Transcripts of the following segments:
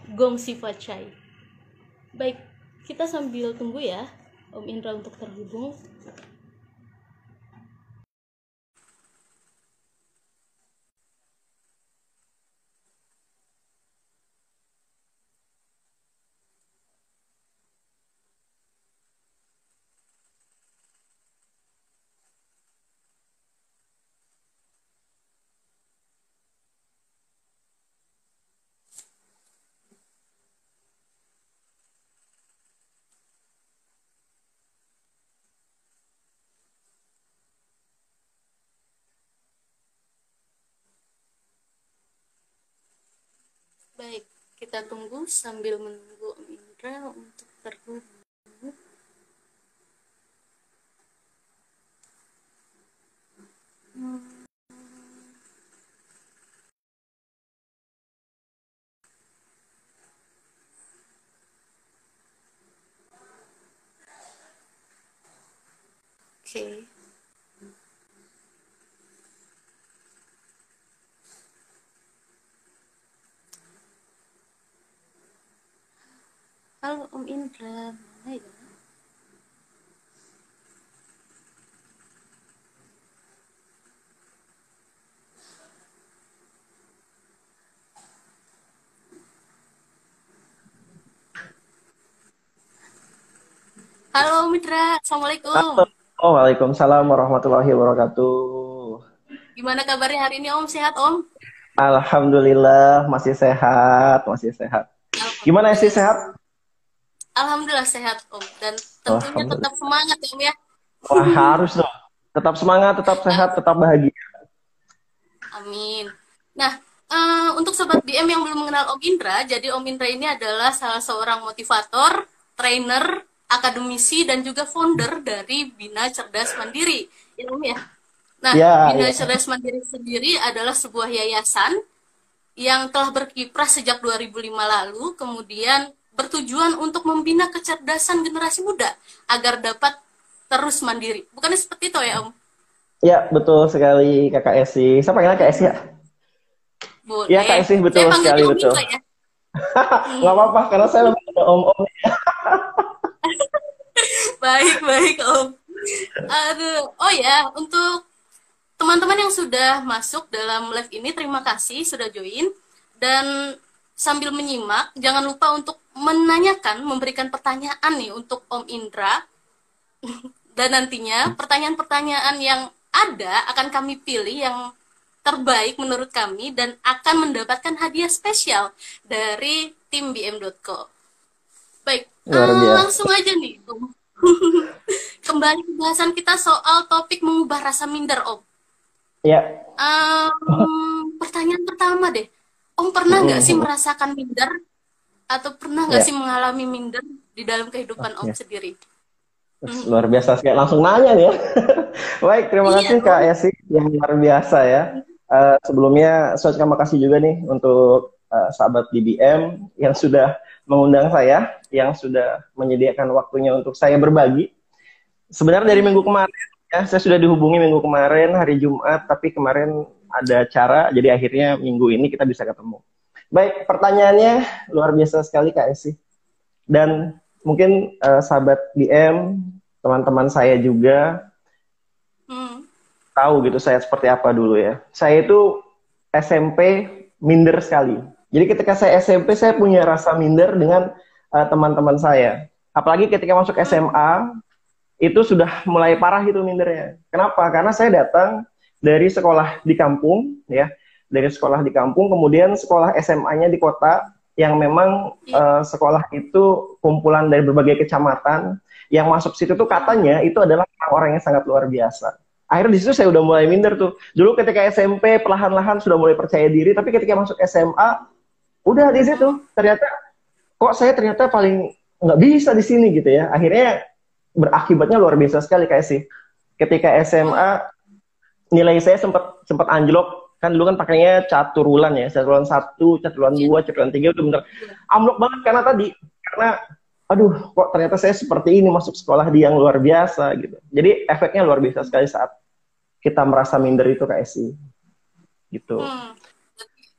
Gom Sifat. Baik, kita sambil tunggu ya Om Indra untuk terhubung. Baik, kita tunggu sambil menunggu Om Indra untuk terhubung. Oke. Halo Om Indra, mana ya? Halo Om Indra, Assalamualaikum. Oh, waalaikumsalam warahmatullahi wabarakatuh. Gimana kabarnya hari ini Om? Sehat Om? Alhamdulillah masih sehat, masih sehat. Gimana sih Alhamdulillah. sehat? Alhamdulillah sehat Om. Dan tentunya tetap Alhamdulillah. semangat ya Om ya. Wah, harus dong. Tetap semangat, tetap sehat, tetap bahagia. Amin. Nah, untuk Sobat BM yang belum mengenal Om Indra, jadi Om Indra ini adalah salah seorang motivator, trainer, akademisi, dan juga founder dari Bina Cerdas Mandiri. Ya Om ya? Nah, Ya, Bina ya. Cerdas Mandiri sendiri adalah sebuah yayasan yang telah berkiprah sejak 2005 lalu, kemudian bertujuan untuk membina kecerdasan generasi muda agar dapat terus mandiri. Bukannya seperti itu ya Om? Ya, betul sekali Kakak Esi. Saya panggilnya Kak Esi ya? Ya, Boleh. Kak Esi, Saya betul sekali, panggilnya Om betul. Indra ya. Nggak Hmm. apa-apa, karena saya lebih ada om-om. Baik, baik Om. Aduh, oh ya, untuk teman-teman yang sudah masuk dalam live ini, terima kasih sudah join. Dan sambil menyimak, jangan lupa untuk menanyakan, memberikan pertanyaan nih untuk Om Indra. Dan nantinya pertanyaan-pertanyaan yang ada akan kami pilih yang terbaik menurut kami dan akan mendapatkan hadiah spesial dari tim BM.co. Baik, Luar biasa. langsung aja nih, Om. Kembali ke bahasan kita soal topik mengubah rasa minder, Om. Ya. Pertanyaan pertama deh, Om pernah nggak sih Mhm. merasakan minder atau pernah nggak Ya. sih mengalami minder di dalam kehidupan Om Oke. sendiri? Luar biasa sekali. Langsung nanya nih ya. Baik, terima Iya, kasih Kak Om. Esi yang luar biasa ya. Sebelumnya saya terima kasih juga nih untuk sahabat BBM yang sudah mengundang saya, yang sudah menyediakan waktunya untuk saya berbagi. Sebenarnya dari minggu kemarin ya, saya sudah dihubungi minggu kemarin hari Jumat, tapi kemarin ada acara, jadi akhirnya minggu ini kita bisa ketemu. Baik, pertanyaannya luar biasa sekali Kak Esi. Dan mungkin sahabat BM, teman-teman saya juga Hmm. tahu gitu saya seperti apa dulu ya. Saya itu SMP minder sekali. Jadi ketika saya SMP saya punya rasa minder dengan teman-teman saya. Apalagi ketika masuk SMA itu sudah mulai parah gitu mindernya. Kenapa? Karena saya datang dari sekolah di kampung ya, dari sekolah di kampung kemudian sekolah SMA-nya di kota yang memang Iya. sekolah itu kumpulan dari berbagai kecamatan yang masuk situ tuh katanya itu adalah orang-orang yang sangat luar biasa. Akhirnya di situ saya udah mulai minder tuh. Dulu ketika SMP perlahan-lahan sudah mulai percaya diri, tapi ketika masuk SMA udah di situ ternyata kok saya ternyata paling nggak bisa di sini gitu ya. Akhirnya berakibatnya luar biasa sekali kayak sih. Ketika SMA nilai saya sempat sempat anjlok kan dulu kan pakainya caturulan ya, caturulan satu, caturulan Iya. dua, caturulan tiga udah bener amlok banget karena tadi karena aduh kok ternyata saya seperti ini masuk sekolah di yang luar biasa gitu. Jadi efeknya luar biasa sekali saat kita merasa minder itu kayak sih gitu. Hmm.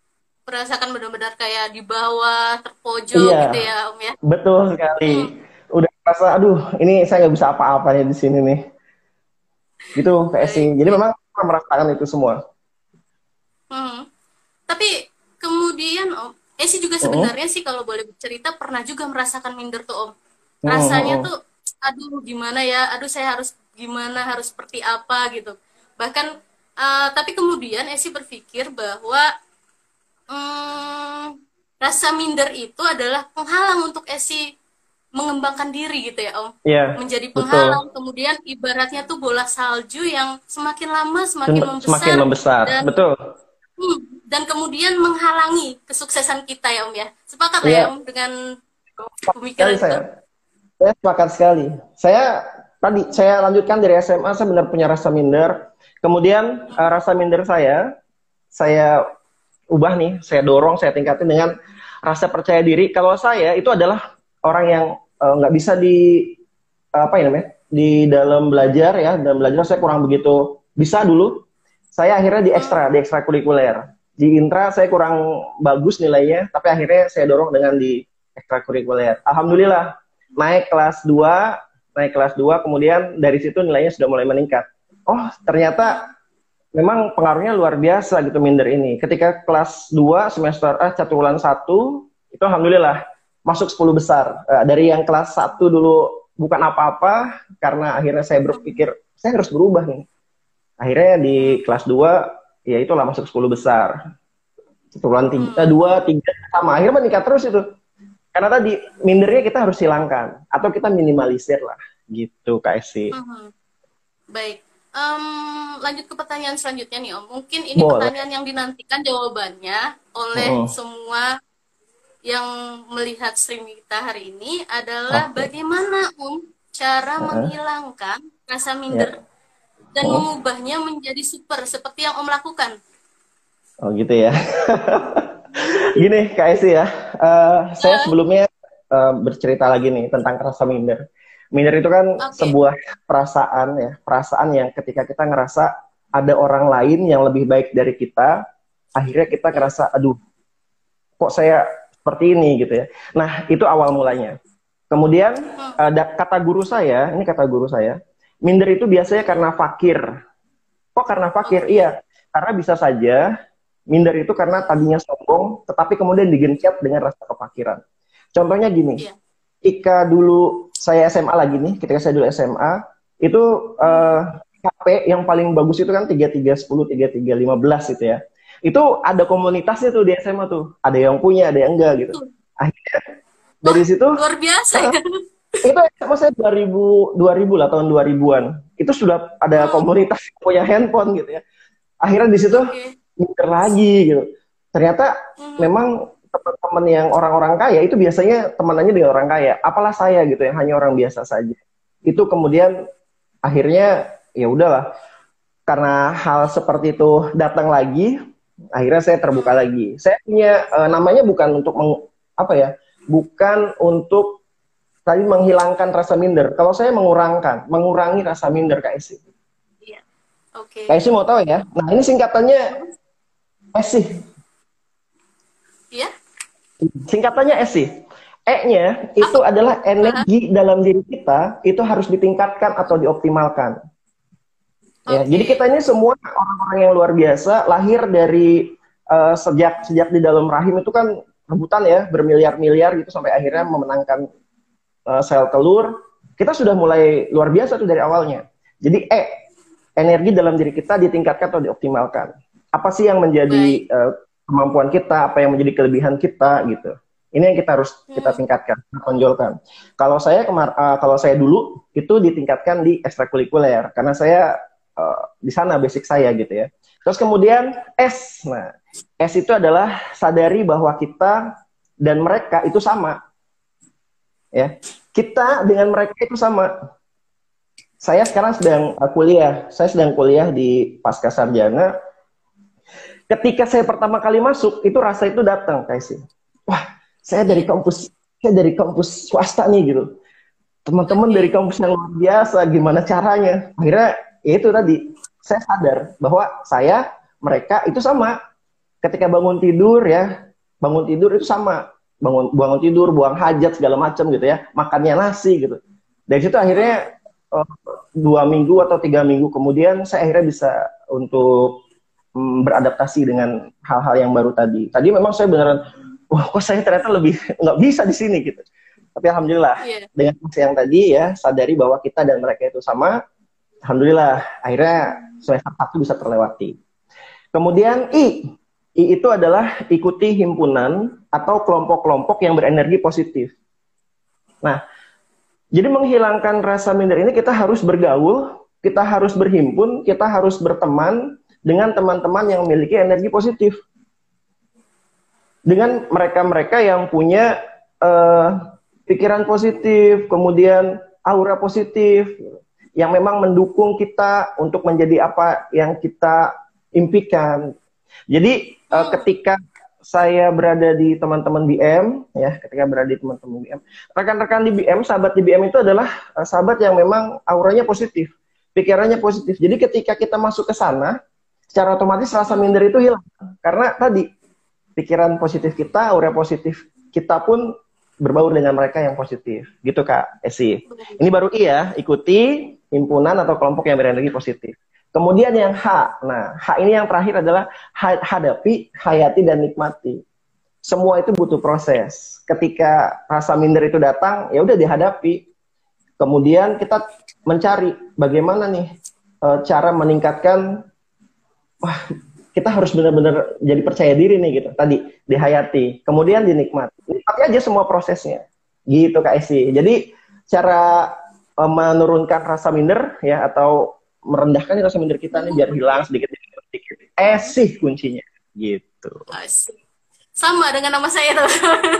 merasakan benar-benar kayak di bawah, terpojok gitu Iya, ya, Om ya. betul Hmm, sekali. Udah merasa, aduh, ini saya nggak bisa apa-apa nih di sini nih. Gitu, kayak sih. baik, Jadi baik. memang saya merasakan itu semua. Hmm. Tapi kemudian Om, sih juga Mm-mm. sebenarnya sih kalau boleh bercerita pernah juga merasakan minder tuh Om. Mm-mm, Rasanya mm-mm. tuh, aduh gimana ya, aduh saya harus gimana, harus seperti apa gitu. Bahkan, tapi kemudian Esi berpikir bahwa hmm, rasa minder itu adalah penghalang untuk Esi mengembangkan diri gitu ya Om. Iya, Menjadi betul. penghalang, kemudian ibaratnya tuh bola salju yang semakin lama semakin Semakin membesar membesar. dan Betul. dan kemudian menghalangi kesuksesan kita ya Om ya. Sepakat lah ya Iya, Om dengan sekali pemikiran itu? saya. Saya sepakat sekali. Saya lanjutkan dari SMA, saya benar punya rasa minder. Kemudian rasa minder saya ubah nih, saya dorong, saya tingkatin dengan rasa percaya diri. Kalau saya itu adalah orang yang nggak bisa di apa ya namanya di dalam belajar ya, dalam belajar saya kurang begitu bisa dulu. Saya akhirnya Hmm, di ekstrakurikuler. Di intra saya kurang bagus nilainya, tapi akhirnya saya dorong dengan di ekstrakurikuler. Alhamdulillah naik kelas 2 kemudian dari situ nilainya sudah mulai meningkat. Oh, ternyata hmm, memang pengaruhnya luar biasa gitu minder ini. Ketika kelas 2 semester caturulan 1 itu alhamdulillah masuk 10 besar. Dari yang kelas 1 dulu bukan apa-apa karena akhirnya saya hmm, berpikir saya harus berubah nih. Akhirnya di hmm, kelas 2 ya itulah masuk 10 besar. Caturulan 3, hmm, 2, 3 sama akhirnya meningkat terus itu. Karena tadi mindernya kita harus hilangkan atau kita minimalisir lah gitu Kak Esi. hmm. Baik. Lanjut ke pertanyaan selanjutnya nih Om. Mungkin ini Boleh. pertanyaan yang dinantikan jawabannya oleh Mm-mm. semua yang melihat stream kita hari ini adalah Oke. bagaimana Om cara Heeh. menghilangkan rasa Ya. minder dan Mm. mengubahnya menjadi super seperti yang Om lakukan. Oh gitu ya. Gini Kak Esi ya, saya Eh, sebelumnya bercerita lagi nih tentang rasa minder. Minder itu kan Oke. sebuah perasaan ya, perasaan yang ketika kita ngerasa ada orang lain yang lebih baik dari kita, akhirnya kita Ya. ngerasa, aduh, kok saya seperti ini gitu ya. Nah itu awal mulanya. Kemudian Hmm, kata guru saya, minder itu biasanya karena fakir. Kok karena fakir? oke. Iya, karena bisa saja minder itu karena tadinya sombong, tetapi kemudian digencet dengan rasa kefakiran. Contohnya gini, Iya. ketika dulu saya SMA lagi nih, ketika saya dulu SMA, itu Hmm, HP yang paling bagus itu kan 3310, 3315 itu ya. Itu ada komunitasnya tuh di SMA tuh. Ada yang punya, ada yang enggak gitu. tuh. Akhirnya Wah, dari situ, luar biasa uh, ya. itu SMA saya 2000 lah, tahun 2000-an. Itu sudah ada Hmm, komunitas yang punya handphone gitu ya. Akhirnya di situ oke. mikir lagi gitu. Ternyata Hmm, memang teman-teman yang orang-orang kaya itu biasanya temanannya dengan orang kaya. Apalah saya gitu yang hanya orang biasa saja. Itu kemudian akhirnya ya udahlah karena hal seperti itu datang lagi, akhirnya saya terbuka hmm, lagi. Saya punya namanya bukan untuk apa ya? Bukan untuk tadi menghilangkan rasa minder. Kalau saya mengurangi rasa minder Kak Esi. iya. Oke. Kak Esi mau tahu ya? Nah, ini singkatannya Hmm, ESI. iya. Singkatannya ESI. E-nya itu Apa? adalah Aha, energi dalam diri kita itu harus ditingkatkan atau dioptimalkan. Ya, jadi kita oke. ini semua orang-orang yang luar biasa, lahir dari sejak sejak di dalam rahim itu kan rebutan ya, bermiliar-miliar gitu sampai akhirnya memenangkan sel telur. Kita sudah mulai luar biasa tuh dari awalnya. Jadi energi dalam diri kita ditingkatkan atau dioptimalkan. Apa sih yang menjadi Baik. kemampuan kita, apa yang menjadi kelebihan kita gitu. Ini yang kita harus kita Hmm, tingkatkan, tonjolkan. Kalau saya dulu itu ditingkatkan di ekstrakurikuler karena saya di sana basic saya gitu ya. Terus kemudian S. Nah, S itu adalah sadari bahwa kita dan mereka itu sama ya. Kita dengan mereka itu sama. Saya sekarang sedang kuliah. Saya sedang kuliah di pasca sarjana. Ketika saya pertama kali masuk, itu rasa itu datang, kayak sih. Wah, iya. saya dari kampus swasta nih gitu. Teman-teman dari Oke. kampus yang luar biasa, gimana caranya? Akhirnya ya itu tadi, saya sadar bahwa mereka itu sama. ketika bangun tidur ya, bangun tidur itu sama, bangun tidur, buang hajat segala macam gitu ya, makannya nasi gitu. Dari situ akhirnya 2 minggu atau 3 minggu kemudian saya akhirnya bisa untuk beradaptasi dengan hal-hal yang baru tadi. Tadi memang saya beneran, wah kok saya ternyata lebih nggak bisa di sini gitu. Tapi alhamdulillah dengan yang tadi ya sadari bahwa kita dan mereka itu sama. Alhamdulillah akhirnya semester 1 bisa terlewati. Kemudian I itu adalah ikuti himpunan atau kelompok-kelompok yang berenergi positif. Nah, jadi menghilangkan rasa minder ini kita harus bergaul, kita harus berhimpun, kita harus berteman dengan teman-teman yang memiliki energi positif. Dengan mereka-mereka yang punya pikiran positif, kemudian aura positif, yang memang mendukung kita untuk menjadi apa yang kita impikan. Jadi ketika saya berada di teman-teman BM, ya, ketika berada di teman-teman BM, rekan-rekan di BM, sahabat di BM itu adalah sahabat yang memang auranya positif, pikirannya positif. Jadi ketika kita masuk ke sana, secara otomatis rasa minder itu hilang. Karena tadi, pikiran positif kita, aura positif kita pun berbaur dengan mereka yang positif. Gitu Kak Esi. Ini baru I ya, ikuti himpunan atau kelompok yang berenergi positif. Kemudian yang H. Nah, H ini yang terakhir adalah hadapi, hayati, dan nikmati. Semua itu butuh proses. Ketika rasa minder itu datang, ya udah dihadapi. Kemudian kita mencari bagaimana nih cara meningkatkan, wah, kita harus benar-benar jadi percaya diri nih gitu. Tadi dihayati, kemudian dinikmati. Nikmati aja semua prosesnya. Gitu Kak Esi. Jadi cara menurunkan rasa minder ya atau merendahkan rasa minder kita nih biar hilang sedikit demi sedikit. Sih kuncinya gitu. Asik. Sama dengan nama saya tuh.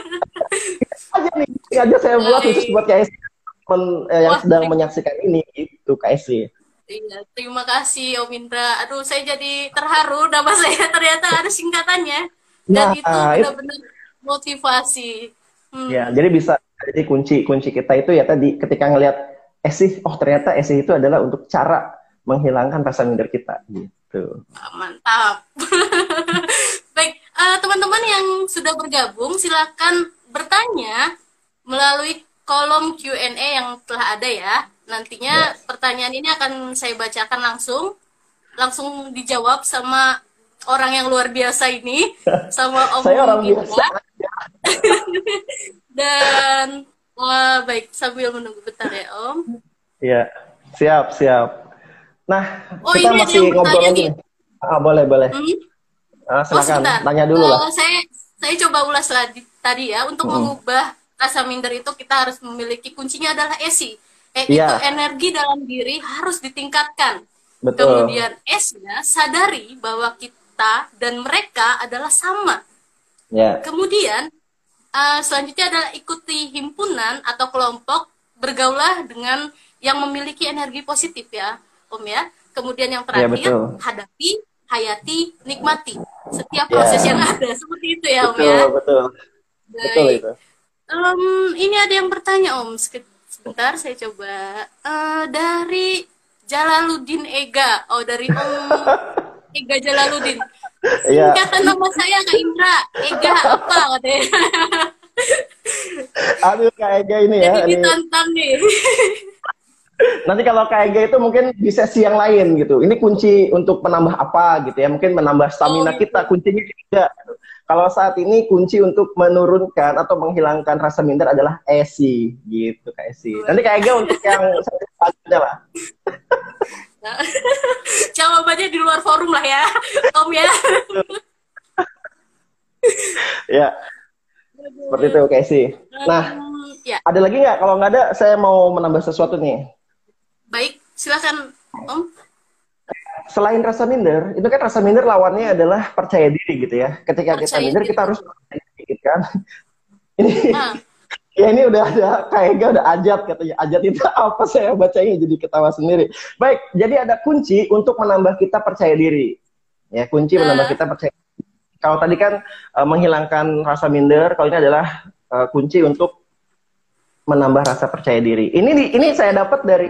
Aja nih, ini aja saya buat khusus buat KSC yang sedang menyaksikan ini gitu KSC. Iya, terima kasih Om Indra. Aduh, saya jadi terharu nama saya ternyata ada singkatannya. Dan itu benar-benar motivasi. Ya, jadi bisa jadi kunci kita itu ya tadi ketika ngelihat Esih, oh ternyata Esih itu adalah untuk cara menghilangkan rasa minder kita gitu. Mantap. Baik, teman-teman yang sudah bergabung silakan bertanya melalui kolom Q&A yang telah ada ya. Nantinya pertanyaan ini akan saya bacakan langsung dijawab sama orang yang luar biasa ini, sama Om Saya orang biasa. Dan baik, sambil menunggu bentar ya Om. Iya, siap. Nah, kita ini masih ngobrol lagi. Boleh. Silakan, tanya dulu lah. Saya coba ulas lagi tadi ya, untuk mengubah rasa minder itu kita harus memiliki kuncinya adalah ESI. Itu energi dalam diri harus ditingkatkan. Betul. Kemudian S-nya sadari bahwa kita dan mereka adalah sama. Kemudian selanjutnya adalah ikuti himpunan atau kelompok, bergaulah dengan yang memiliki energi positif ya Om ya. Kemudian yang terakhir hadapi, hayati, nikmati setiap proses yang ada, seperti itu ya Om ya. Betul itu. Ini ada yang bertanya Om, sebentar saya coba. Dari Jalaluddin Ega, dari Om Ega Jalaluddin. Singkatan nama saya Kak Indra, Ega apa katanya? Aduh Kak Ega ini ya. Jadi ditantang nih. Nanti kalau Kak Ega itu mungkin di sesi yang lain gitu. Ini kunci untuk menambah apa gitu ya? Mungkin menambah stamina kita, kuncinya juga. Kalau saat ini kunci untuk menurunkan atau menghilangkan rasa minder adalah ESI gitu Kak Esi. Nanti Kak Ega untuk yang selanjutnya lah. Jawabannya di luar forum lah ya, Om ya. Ya, seperti itu Kak Esi. Nah, ada lagi nggak? Kalau nggak ada, saya mau menambah sesuatu nih. Baik, silakan Om. Selain rasa minder, itu kan rasa minder lawannya adalah percaya diri gitu ya. Ketika kita minder, kita harus percaya diri kan. Ini, ya ini udah ada kayaknya udah ajat katanya. Ajat itu apa, saya bacanya jadi ketawa sendiri. Baik, jadi ada kunci untuk menambah kita percaya diri. Ya, kunci menambah kita percaya diri. Kalau tadi kan menghilangkan rasa minder, kalau ini adalah kunci untuk menambah rasa percaya diri. Ini saya dapat dari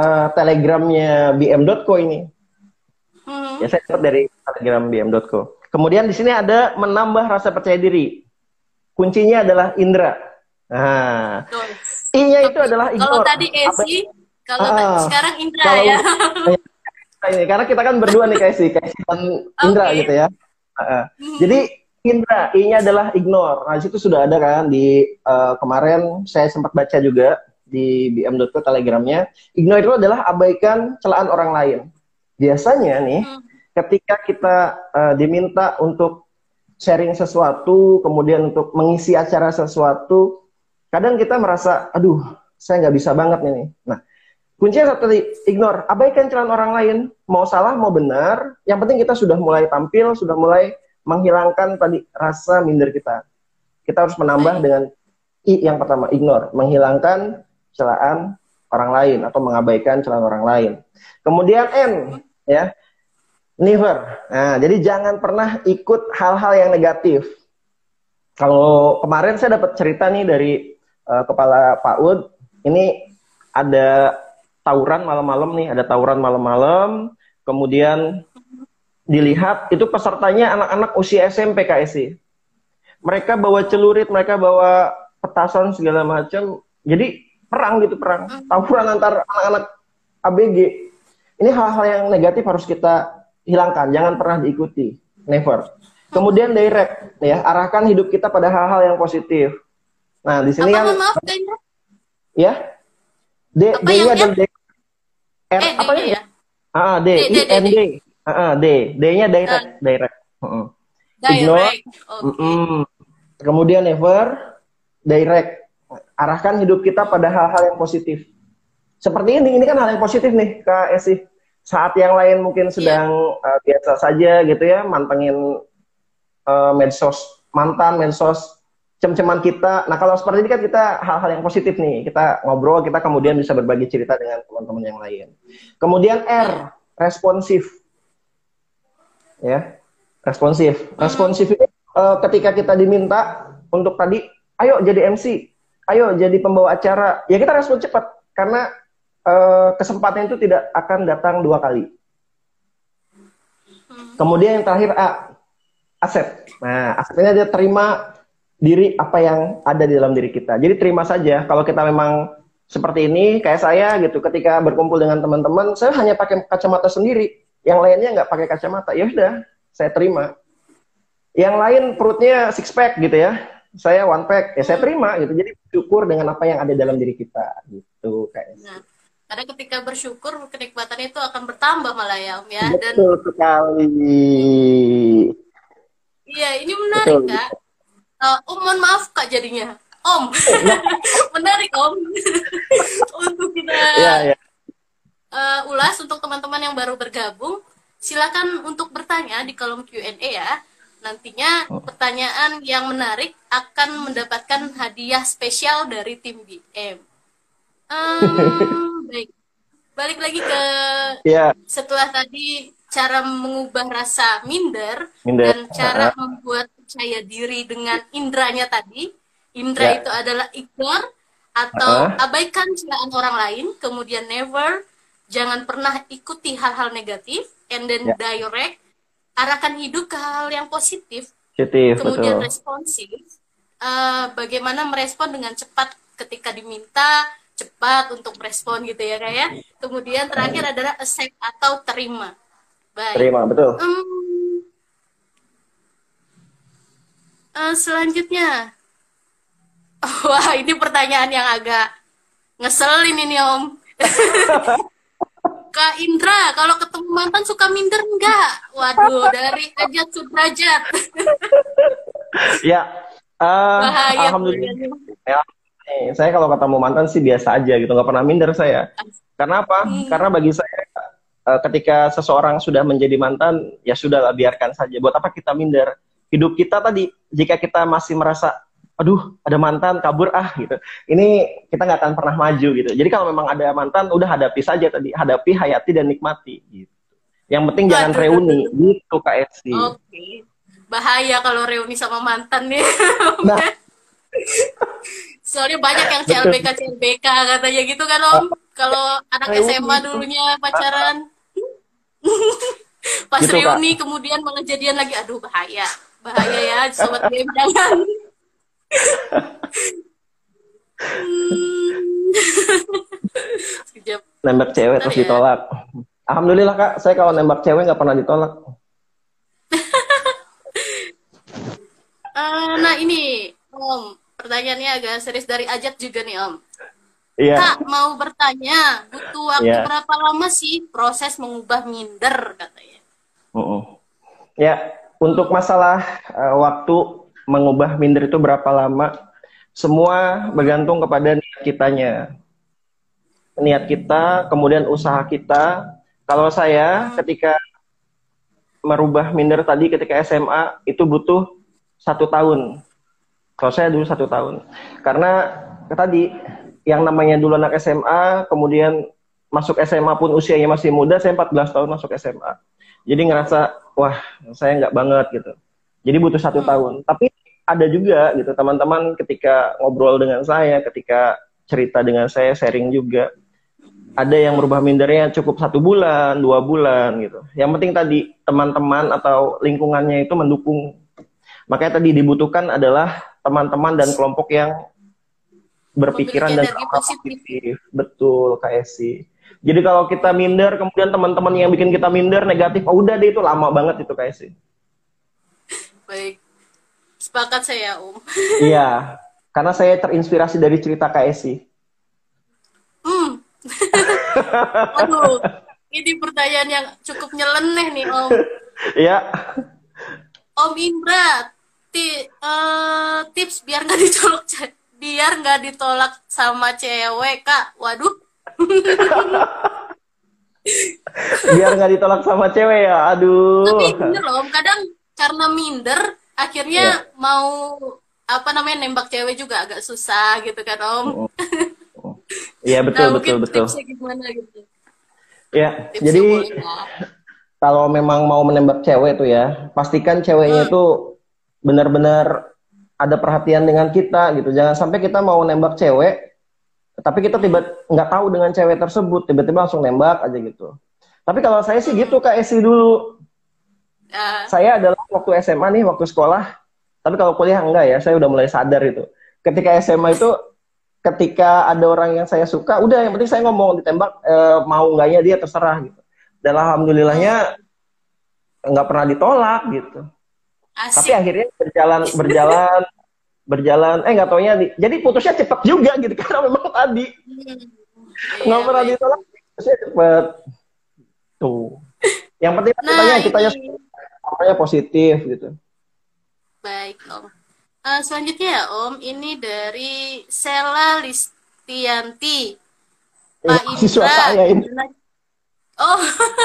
telegramnya bm.co ini. Ya, saya dapat dari telegram bm.co. Kemudian di sini ada menambah rasa percaya diri. Kuncinya adalah indera. Nah, Tuh. I-nya itu Oke. adalah Kalau ignore. tadi Esi, kalau Ah, sekarang Indra kalau ya. ini karena kita kan berdua nih Kaisi dan Indra Oke. gitu ya. Mhm. Jadi Indra, I-nya adalah ignore. Nah, di situ sudah ada kan di kemarin saya sempat baca juga di bm.co telegramnya. Ignore itu adalah abaikan celaan orang lain. Biasanya nih, Mhm. ketika kita diminta untuk sharing sesuatu, kemudian untuk mengisi acara sesuatu, kadang kita merasa, aduh, saya nggak bisa banget nih. Nah, kuncinya satu tadi, ignore, abaikan celaan orang lain, mau salah mau benar, yang penting kita sudah mulai tampil, sudah mulai menghilangkan tadi rasa minder kita. Kita harus menambah Baik. dengan I yang pertama, ignore, menghilangkan celaan orang lain atau mengabaikan celaan orang lain. Kemudian N, ya, never. Nah, jadi jangan pernah ikut hal-hal yang negatif. Kalau kemarin saya dapat cerita nih dari kepala PAUD, ini ada tawuran malam-malam nih, ada tawuran malam-malam, kemudian dilihat itu pesertanya anak-anak usia SMP KSI. Mereka bawa celurit, mereka bawa petasan segala macam. Jadi perang gitu, perang. Tawuran antar anak-anak ABG. Ini hal-hal yang negatif harus kita hilangkan, jangan pernah diikuti. Never. Kemudian direct, ya, arahkan hidup kita pada hal-hal yang positif. Nah, di sini Apa, kan, mohon maaf, Kak Indra? ya, Apa yang D-nya M? adalah R, apa D ya? ya? D, I-N-D. D. D-nya direct, Eh, direct. Ignore. direct. Oke. Kemudian never, direct. Arahkan hidup kita pada hal-hal yang positif. Seperti ini kan hal yang positif nih, Kak Esi. Saat yang lain mungkin Iya. sedang biasa saja gitu ya, mantengin medsos, mantan, medsos, cem-ceman kita. Nah, kalau seperti ini kan kita hal-hal yang positif nih. Kita ngobrol, kita kemudian bisa berbagi cerita dengan teman-teman yang lain. Kemudian Iya. R, responsif. Ya, responsif. Mhm. Responsif itu ketika kita diminta untuk tadi, ayo jadi MC, ayo jadi pembawa acara, ya kita respon cepat. Karena kesempatan itu tidak akan datang dua kali. Mhm. Kemudian yang terakhir A, aset. Nah, asetnya dia terima diri apa yang ada di dalam diri kita. Jadi terima saja kalau kita memang seperti ini, kayak saya gitu. Ketika berkumpul dengan teman-teman, saya hanya pakai kacamata sendiri. Yang lainnya nggak pakai kacamata. Ya udah, saya terima. Yang lain perutnya six pack gitu ya. Saya one pack, ya saya Mhm. terima gitu. Jadi syukur dengan apa yang ada dalam diri kita gitu, kayak. Nah, karena ketika bersyukur kenikmatannya itu akan bertambah malah ya Om ya. Dan Betul sekali. iya ini menarik Betul. Kak. Om mohon maaf Kak jadinya. Om. Nah, Menarik Om. Untuk kita ya, ya. ulas untuk teman-teman yang baru bergabung, silakan untuk bertanya di kolom Q&A ya. Nantinya pertanyaan yang menarik akan mendapatkan hadiah spesial dari tim BM. Baik. Balik lagi ke Ya, setelah tadi cara mengubah rasa minder minder. dan cara membuat percaya diri dengan indranya tadi. Indra Ya. itu adalah ignore atau abaikan celaan orang lain, kemudian never, jangan pernah ikuti hal-hal negatif, and then Ya. direct, arahkan hidup ke hal yang positif, Positif, kemudian betul. responsif, bagaimana merespon dengan cepat ketika diminta, cepat untuk merespon gitu ya kayak. Kemudian terakhir adalah accept atau terima. Baik. Terima, betul. Selanjutnya, wah ini pertanyaan yang agak ngeselin ini Om. Kak Indra, kalau ketemu mantan suka minder enggak? Waduh, dari Ajat Sudrajat. Ya, Bahaya alhamdulillah. pertanyaannya. Ya, saya kalau ketemu mantan sih biasa aja gitu, nggak pernah minder saya. Karena apa? Karena bagi saya ketika seseorang sudah menjadi mantan, ya sudahlah biarkan saja. Buat apa kita minder? Hidup kita tadi, jika kita masih merasa, aduh ada mantan kabur gitu, ini kita nggak akan pernah maju gitu. Jadi kalau memang ada mantan, udah hadapi saja tadi, hadapi, hayati dan nikmati. Gitu. Yang penting jangan Waduh, reuni, gitu Kak Esi. Oke. Bahaya kalau reuni sama mantan nih. Nah, Soalnya banyak yang CLBK CLBK katanya gitu kan Om. Kalau anak reuni SMA itu. dulunya pacaran. Pas Gitu Kak. reuni kemudian malah jadian lagi, aduh bahaya, bahaya ya sobat BM jangan. Hmm. Sekejap, Nembak cewek bentar terus ya. ditolak. Alhamdulillah Kak, saya kalau nembak cewek nggak pernah ditolak. Nah ini Om, pertanyaannya agak serius dari Ajat juga nih Om. Iya, Kak mau bertanya, butuh waktu iya. berapa lama sih proses mengubah minder katanya? Mm-mm. Ya, untuk masalah waktu mengubah minder itu berapa lama, semua Hmm, bergantung kepada niat kitanya. Niat kita, kemudian usaha kita. Kalau saya hmm, ketika merubah minder tadi ketika SMA itu butuh 1 tahun. Kalau saya dulu 1 tahun. Karena tadi yang namanya dulu anak SMA, kemudian masuk SMA pun usianya masih muda, saya 14 tahun masuk SMA. Jadi ngerasa, wah saya nggak banget gitu. Jadi butuh satu hmm. tahun. Tapi ada juga gitu teman-teman ketika ngobrol dengan saya, ketika cerita dengan saya, sharing juga. Ada yang merubah mindernya cukup 1 bulan, 2 bulan gitu. Yang penting tadi teman-teman atau lingkungannya itu mendukung. Makanya tadi dibutuhkan adalah teman-teman dan kelompok yang Memiliki berpikiran dan energi berangka positif. positif. Betul, Kak Esi. Jadi kalau kita minder, kemudian teman-teman yang bikin kita minder negatif, oh udah deh itu lama banget itu Kak Esi. Baik, sepakat saya Om. Iya, karena saya terinspirasi dari cerita Kak Esi. Hmm, aduh, ini pertanyaan yang cukup nyeleneh nih Om. Iya, Om Indra, tips biar nggak ditolak, biar nggak ditolak sama cewek Kak. Waduh, biar nggak ditolak sama cewek ya. tapi Aduh. bener loh Om, kadang karena minder akhirnya Iya. mau apa namanya nembak cewek juga agak susah gitu kan Om. Iya Nah betul betul mungkin betul. tipsnya gimana gitu? Ya, Tipsnya jadi boleh Kak. kalau memang mau menembak cewek tuh ya, pastikan ceweknya Hmm, itu benar-benar ada perhatian dengan kita gitu. Jangan sampai kita mau nembak cewek, tapi kita tiba hmm, nggak tahu dengan cewek tersebut, tiba-tiba langsung nembak aja gitu. Tapi kalau saya sih hmm. gitu Kak Esi dulu. Ah, Saya adalah waktu SMA nih, waktu sekolah. Tapi kalau kuliah enggak ya, saya udah mulai sadar itu. Ketika SMA itu, ketika ada orang yang saya suka, udah yang penting saya ngomong ditembak, mau enggaknya dia terserah gitu. Dan hmm, alhamdulillahnya nggak pernah ditolak gitu. Tapi asik. akhirnya berjalan berjalan berjalan nggak taunya jadi putusnya cepet juga gitu karena memang tadi Hmm, nggak iya pernah baik. ditolak putusnya cepet tuh. Yang penting Nah kitanya ini semuanya positif gitu. baik Om. Selanjutnya ya Om, ini dari Sela Listianti. Ini Pak siswa Indra, saya ini. gimana? Oh,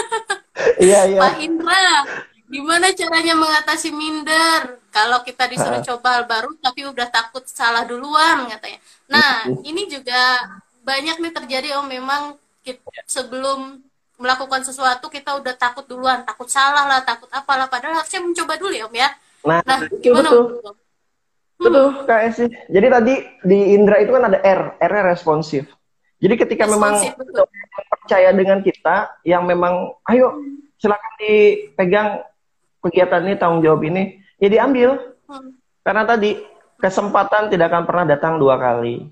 Iya iya. Pak Indra, gimana caranya mengatasi minder? Kalau kita disuruh coba hal baru tapi udah takut salah duluan katanya. Nah, ini juga banyak nih terjadi Om, memang sebelum melakukan sesuatu kita udah takut duluan, takut salah lah, takut apalah, padahal harusnya mencoba dulu ya Om ya. Nah Nah, betul gimana betul menurut Om? betul Hmm, kayak sih. Jadi tadi di Indra itu kan ada R-nya responsif. Jadi ketika memang responsif betul. percaya dengan kita yang memang ayo silakan dipegang kegiatan ini, tanggung jawab ini, ya diambil. Hmm, Karena tadi kesempatan tidak akan pernah datang 2 kali.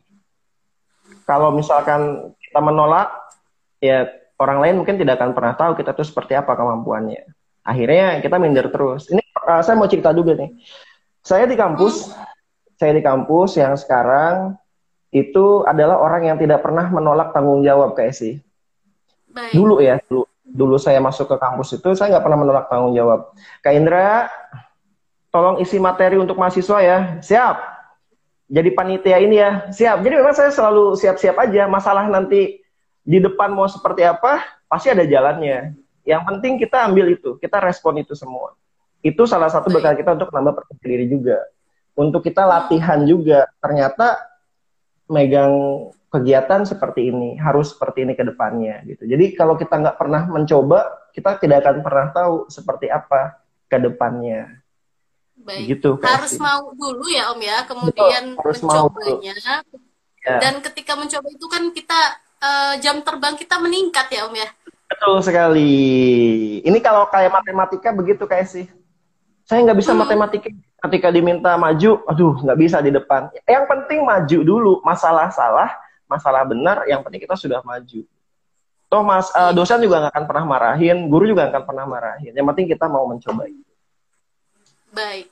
Kalau misalkan kita menolak, ya orang lain mungkin tidak akan pernah tahu kita tuh seperti apa kemampuannya. Akhirnya kita minder terus. Ini saya mau cerita juga nih. Saya di hmm, kampus, saya di kampus yang sekarang itu adalah orang yang tidak pernah menolak tanggung jawab kayak sih. baik. Dulu ya, dulu saya masuk ke kampus itu saya nggak pernah menolak tanggung jawab. Kak Indra, tolong isi materi untuk mahasiswa ya. Siap. Jadi panitia ini ya. Siap. Jadi memang saya selalu siap-siap aja. Masalah nanti di depan mau seperti apa, pasti ada jalannya. Yang penting kita ambil itu, kita respon itu semua. Itu salah satu bekal Baik. kita untuk nambah percaya diri juga. Untuk kita Hmm, latihan juga. Ternyata megang kegiatan seperti ini, harus seperti ini ke depannya gitu. Jadi kalau kita nggak pernah mencoba, kita tidak akan pernah tahu seperti apa ke depannya. baik. Gitu kayak Harus sih. mau dulu ya Om ya, Betul, kemudian harus mau dulu. mencobanya. Ya, Dan ketika mencoba itu kan kita jam terbang kita meningkat ya Om ya. Betul sekali. Ini kalau kayak matematika begitu kayak sih. Saya nggak bisa Hmm, matematika. Ketika diminta maju, aduh nggak bisa di depan. Yang penting maju dulu. Masalah salah, masalah benar. Yang penting kita sudah maju. Toh mas, iya, dosen juga nggak akan pernah marahin, guru juga nggak akan pernah marahin. Yang penting kita mau mencoba. baik.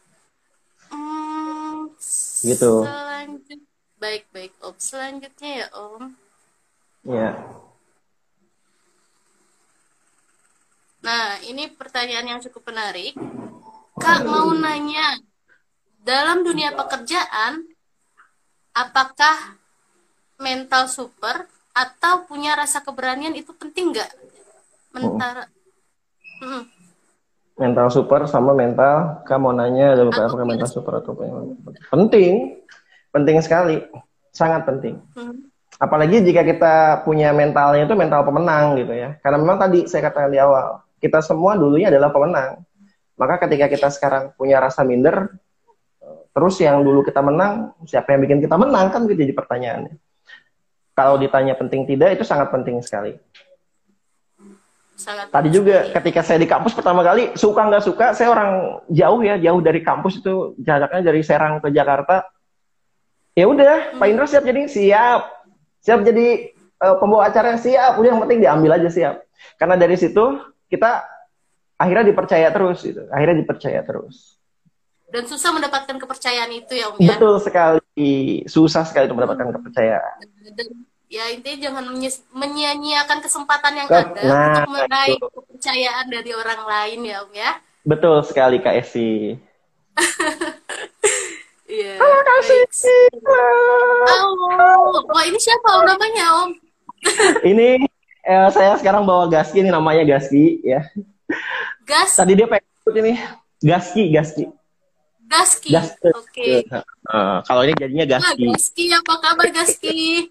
Gitu. Baik, baik, Om. Selanjutnya ya, Om. Ya. Nah, ini pertanyaan yang cukup menarik. Kak mau nanya, dalam dunia pekerjaan, apakah mental super atau punya rasa keberanian itu penting nggak? Mm. Mentara, mm, Mental super sama mental, kamu mau nanya ada atau apakah punya mental rasa, super atau penting, penting sekali, sangat penting. mm, Apalagi jika kita punya mentalnya itu mental pemenang gitu ya. Karena memang tadi saya katakan di awal, kita semua dulunya adalah pemenang. Maka ketika kita ya, sekarang punya rasa minder, terus yang dulu kita menang, siapa yang bikin kita menang kan gitu jadi pertanyaannya. Kalau mm, ditanya penting tidak, itu sangat penting sekali. sangat Tadi penting juga sekali. ketika saya di kampus pertama kali, suka nggak suka, saya orang jauh ya, jauh dari kampus itu jaraknya dari Serang ke Jakarta. Ya udah, Pak Mm, Indro siap jadi siap jadi pembawa acara siap, udah yang penting diambil aja siap. Karena dari situ kita akhirnya dipercaya terus gitu, akhirnya dipercaya terus. dan susah mendapatkan kepercayaan itu ya, Om ya. Betul sekali, susah sekali untuk mendapatkan Mm. kepercayaan. Dan ya intinya jangan menyia-nyiakan kesempatan yang ada untuk Nah, itu meraih kepercayaan dari orang lain ya, Om ya. betul sekali Kak Esi. Iya, Halo Kak Esi. baik. Halo. Halo. Wah, ini siapa Om namanya, Om? Ini saya sekarang bawa Gaski, ini namanya Gaski ya. Gas, Tadi dia pengen ikut ini. Gaski, Gaski. Gaski. Gaski. Oke. Kalau ini jadinya Wah, Gaski. Gaski, apa kabar Gaski?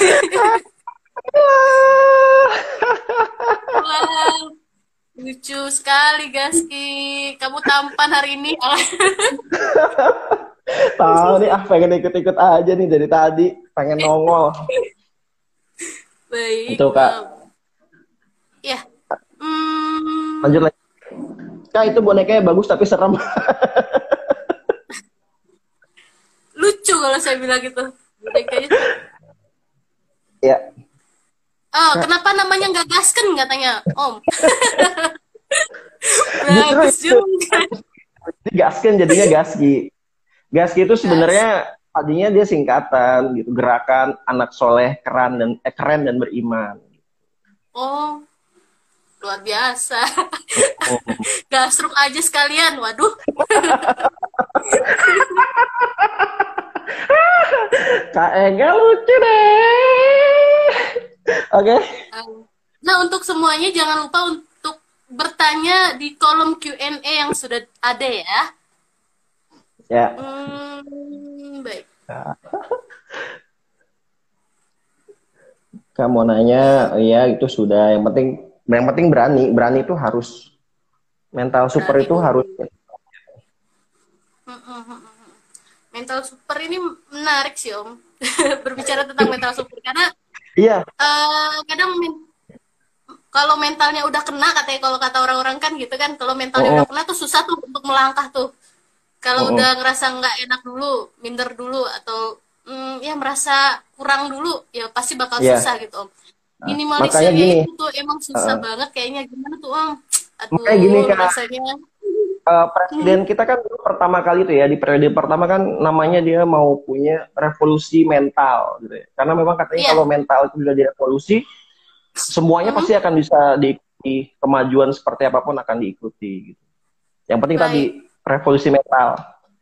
Wah, lucu sekali Gaski. Kamu tampan hari ini. Tahu nih, pengen ikut-ikut aja nih dari tadi. Pengen nongol. Baik. Itu Kak. Ya. Hmm, Lanjut lagi. Kak, itu bonekanya bagus tapi serem. lucu kalau saya bilang gitu. Bonekanya. Ya. Oh, Kak, kenapa namanya nggak Gasken katanya, Om? justru Bagus itu. juga. Jadi Gaskin jadinya Gaski. Gaski itu Gas. sebenarnya tadinya dia singkatan gitu, gerakan anak soleh keren dan beriman. Oh, luar biasa. Oh. Gasruk aja sekalian. Waduh. Kak Ega lucu deh. Oke. Nah, untuk semuanya jangan lupa untuk bertanya di kolom Q&A yang sudah ada ya. Ya. Baik. Kamu mau nanya, ya itu sudah. Yang penting berani. Berani itu harus mental super Berani itu dulu. harus. Mental super ini menarik sih Om. Berbicara tentang mental super karena Iya. kadang kalau mentalnya udah kena katanya kalau kata orang-orang kan gitu kan kalau mentalnya Mm-mm. udah kena tuh susah tuh untuk melangkah tuh. Kalau Mm-mm. udah ngerasa nggak enak dulu, minder dulu atau ya merasa kurang dulu ya pasti bakal Iya. susah gitu Om. Nah, makanya Minimalisirnya gini. itu tuh emang susah banget kayaknya gimana tuh Om. Makanya gini Aduh Kak. rasanya. Presiden kita kan dulu pertama kali tuh ya di periode pertama kan namanya dia mau punya revolusi mental gitu ya. Karena memang katanya Iya. kalau mental itu sudah direvolusi, semuanya Mm, pasti akan bisa diikuti, kemajuan seperti apapun akan diikuti gitu. Yang penting tadi baik. revolusi mental.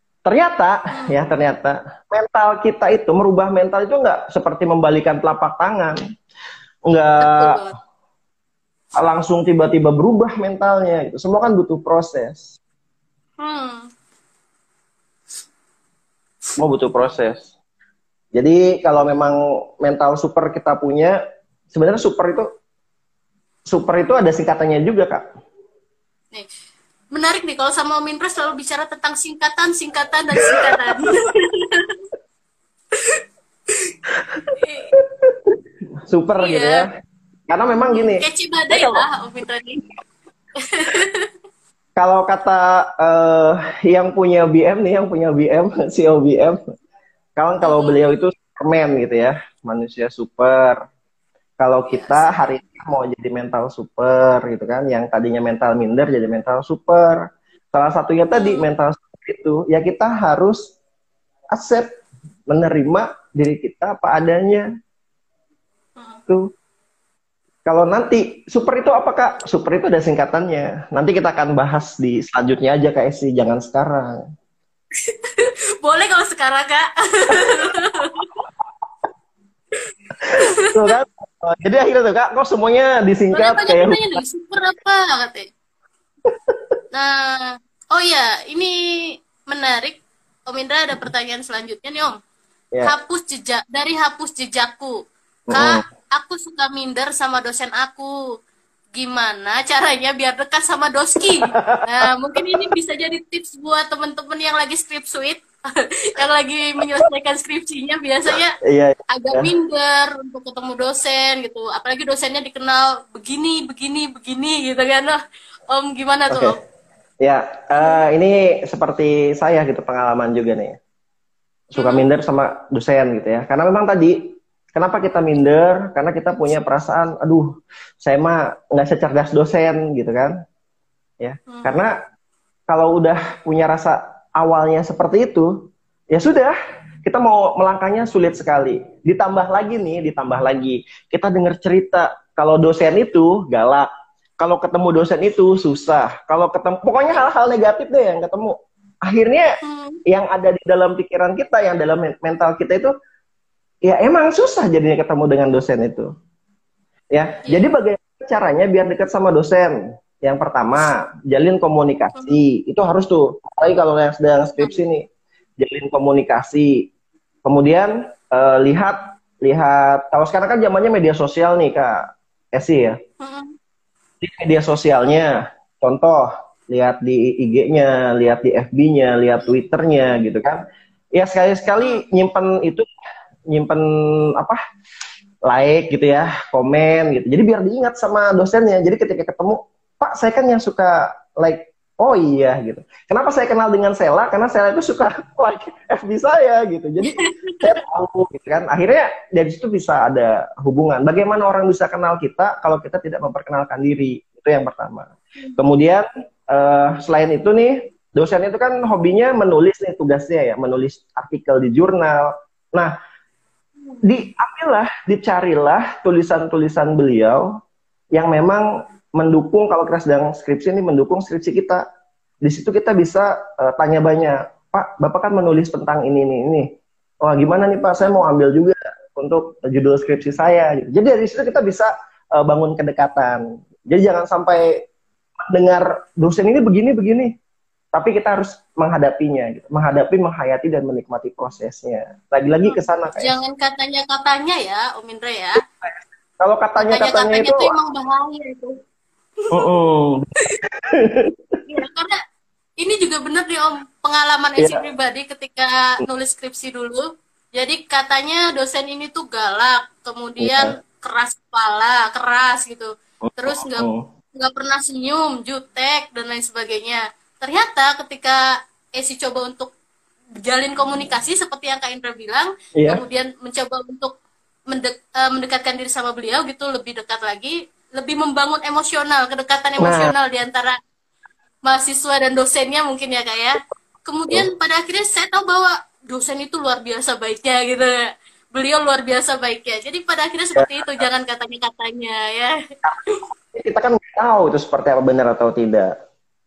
Ternyata mental kita itu merubah mental itu nggak seperti membalikan telapak tangan, Betul nggak banget. langsung tiba-tiba berubah mentalnya. Gitu. Semua kan butuh proses. Hmm, Semua butuh proses. Jadi kalau memang mental super kita punya, sebenarnya super itu ada singkatannya juga Kak. nih. Menarik nih kalau sama Om Indra selalu bicara tentang singkatan, singkatan, dan singkatan. Super gitu Iya, ya. Karena memang gini, Kece badai kalau lah Om Indra nih. kalau kata yang punya BM nih, yang punya BM, CEO BM, kalau Mm-mm. beliau itu Superman gitu ya, manusia super. Kalau Ya, kita hari ini mau jadi mental super gitu kan, yang tadinya mental minder jadi mental super. Salah satunya tadi mm, mental super itu, ya kita harus accept, menerima diri kita apa adanya. mm. Tuh. Kalau nanti super itu apa Kak? Super itu ada singkatannya. Nanti kita akan bahas di selanjutnya aja Kak Esi, jangan sekarang. Boleh kalau sekarang Kak. Tuh kan? Jadi akhirnya tuh Kak, kok semuanya Soalnya disingkat banyak kayak yang nanya nih, super apa katanya. Nah, oh ya, ini menarik. Om Indra ada pertanyaan selanjutnya nih Om. ya. Hapus jejak dari hapus jejakku. Kak, Mm-mm. aku suka minder sama dosen aku. Gimana caranya biar dekat sama doski? Nah, mungkin ini bisa jadi tips buat teman-teman yang lagi skrip suite, yang lagi menyelesaikan skripsinya biasanya Iya, agak iya. minder untuk ketemu dosen gitu. Apalagi dosennya dikenal begini, begini, begini gitu kan. Nah, Om gimana tuh Oke. Om? Ya, ini seperti saya gitu pengalaman juga nih. Suka Mm-mm. minder sama dosen gitu ya. Karena memang tadi, kenapa kita minder? Karena kita punya perasaan, aduh, saya mah nggak secerdas dosen gitu kan. Ya, Mm-mm. karena kalau udah punya rasa awalnya seperti itu, ya sudah, kita mau melangkahnya sulit sekali. Ditambah lagi nih, ditambah lagi, kita dengar cerita kalau dosen itu galak, kalau ketemu dosen itu susah, kalau ketemu, pokoknya hal-hal negatif deh yang ketemu. Akhirnya Mm-mm. yang ada di dalam pikiran kita, yang dalam mental kita itu, ya emang susah jadinya ketemu dengan dosen itu. Ya, jadi Iya. bagaimana caranya biar dekat sama dosen? Yang pertama, jalin Mm-mm. komunikasi. Itu harus tuh. Apalagi kalau yang sedang skripsi Mm-mm. nih, jalin komunikasi. Kemudian lihat lihat. Kalau sekarang kan zamannya media sosial nih Kak Esi ya. Mm-mm. Di media sosialnya, contoh lihat di IG-nya, lihat di FB-nya, lihat Twitter-nya gitu kan. Ya sekali-sekali Mm. nyimpen itu, nyimpen apa, like gitu ya, komen gitu. Jadi biar diingat sama dosennya. Jadi ketika ketemu, Pak, saya kan yang suka like. Oh iya gitu. Kenapa saya kenal dengan Sela? Karena Sela itu suka like FB saya gitu. Jadi saya tahu gitu kan. Akhirnya dari situ bisa ada hubungan. Bagaimana orang bisa kenal kita kalau kita tidak memperkenalkan diri? Itu yang pertama. Kemudian selain itu nih, dosen itu kan hobinya menulis nih tugasnya ya, menulis artikel di jurnal. Nah, diambillah, dicarilah tulisan-tulisan beliau yang memang mendukung kalau kita sedang skripsi ini mendukung skripsi kita. Di situ kita bisa tanya banyak, Pak, Bapak kan menulis tentang ini. Wah, gimana nih Pak? Saya mau ambil juga untuk judul skripsi saya. Jadi dari situ kita bisa bangun kedekatan. Jadi jangan sampai dengar dosen ini begini-begini, tapi kita harus menghadapinya, gitu. Menghadapi, menghayati dan menikmati prosesnya. Lagi-lagi ke sana kayak. Jangan katanya-katanya ya, Om Indra ya. Kalau katanya-katanya Katanya-katanya itu, tuh emang bahaya itu. uh-uh. Iya, karena ini juga bener nih Om, pengalaman Esi Ya, pribadi ketika nulis skripsi dulu. Jadi katanya dosen ini tuh galak, kemudian ya, keras kepala, keras gitu. Terus uh-uh. nggak pernah senyum, jutek dan lain sebagainya. Ternyata ketika Esi coba untuk jalin komunikasi seperti yang Kak Indra bilang, Iya. kemudian mencoba untuk mendekatkan diri sama beliau gitu, lebih dekat lagi, lebih membangun emosional, kedekatan Nah, emosional di antara mahasiswa dan dosennya mungkin ya Kak ya. Kemudian pada akhirnya saya tahu bahwa dosen itu luar biasa baiknya gitu. Beliau luar biasa baiknya. Jadi pada akhirnya ya, seperti itu, jangan katanya-katanya ya. kita kan nggak tahu itu seperti apa benar atau tidak.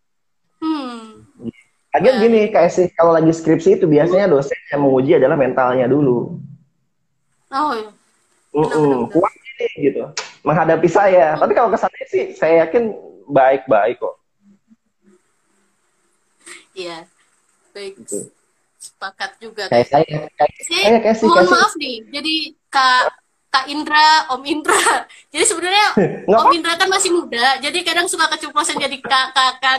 Hmm, Lagian gini, baik. kayak sih kalau lagi skripsi itu biasanya dosen yang menguji adalah mentalnya dulu. Oh iya, benar-benar Uh-uh. benar. Kuat ini gitu, menghadapi saya. Tapi Hmm, kalau kesannya sih, saya yakin baik-baik kok. iya, baik. Gitu. Sepakat juga Kayak kayak. saya, kayak Saya saya kayak sih, mohon kayak sih. maaf nih. Jadi Kak Kak Indra, Om Indra. Jadi sebenarnya Nggak Om apa. Indra kan masih muda, jadi kadang suka keceplosan jadi kak.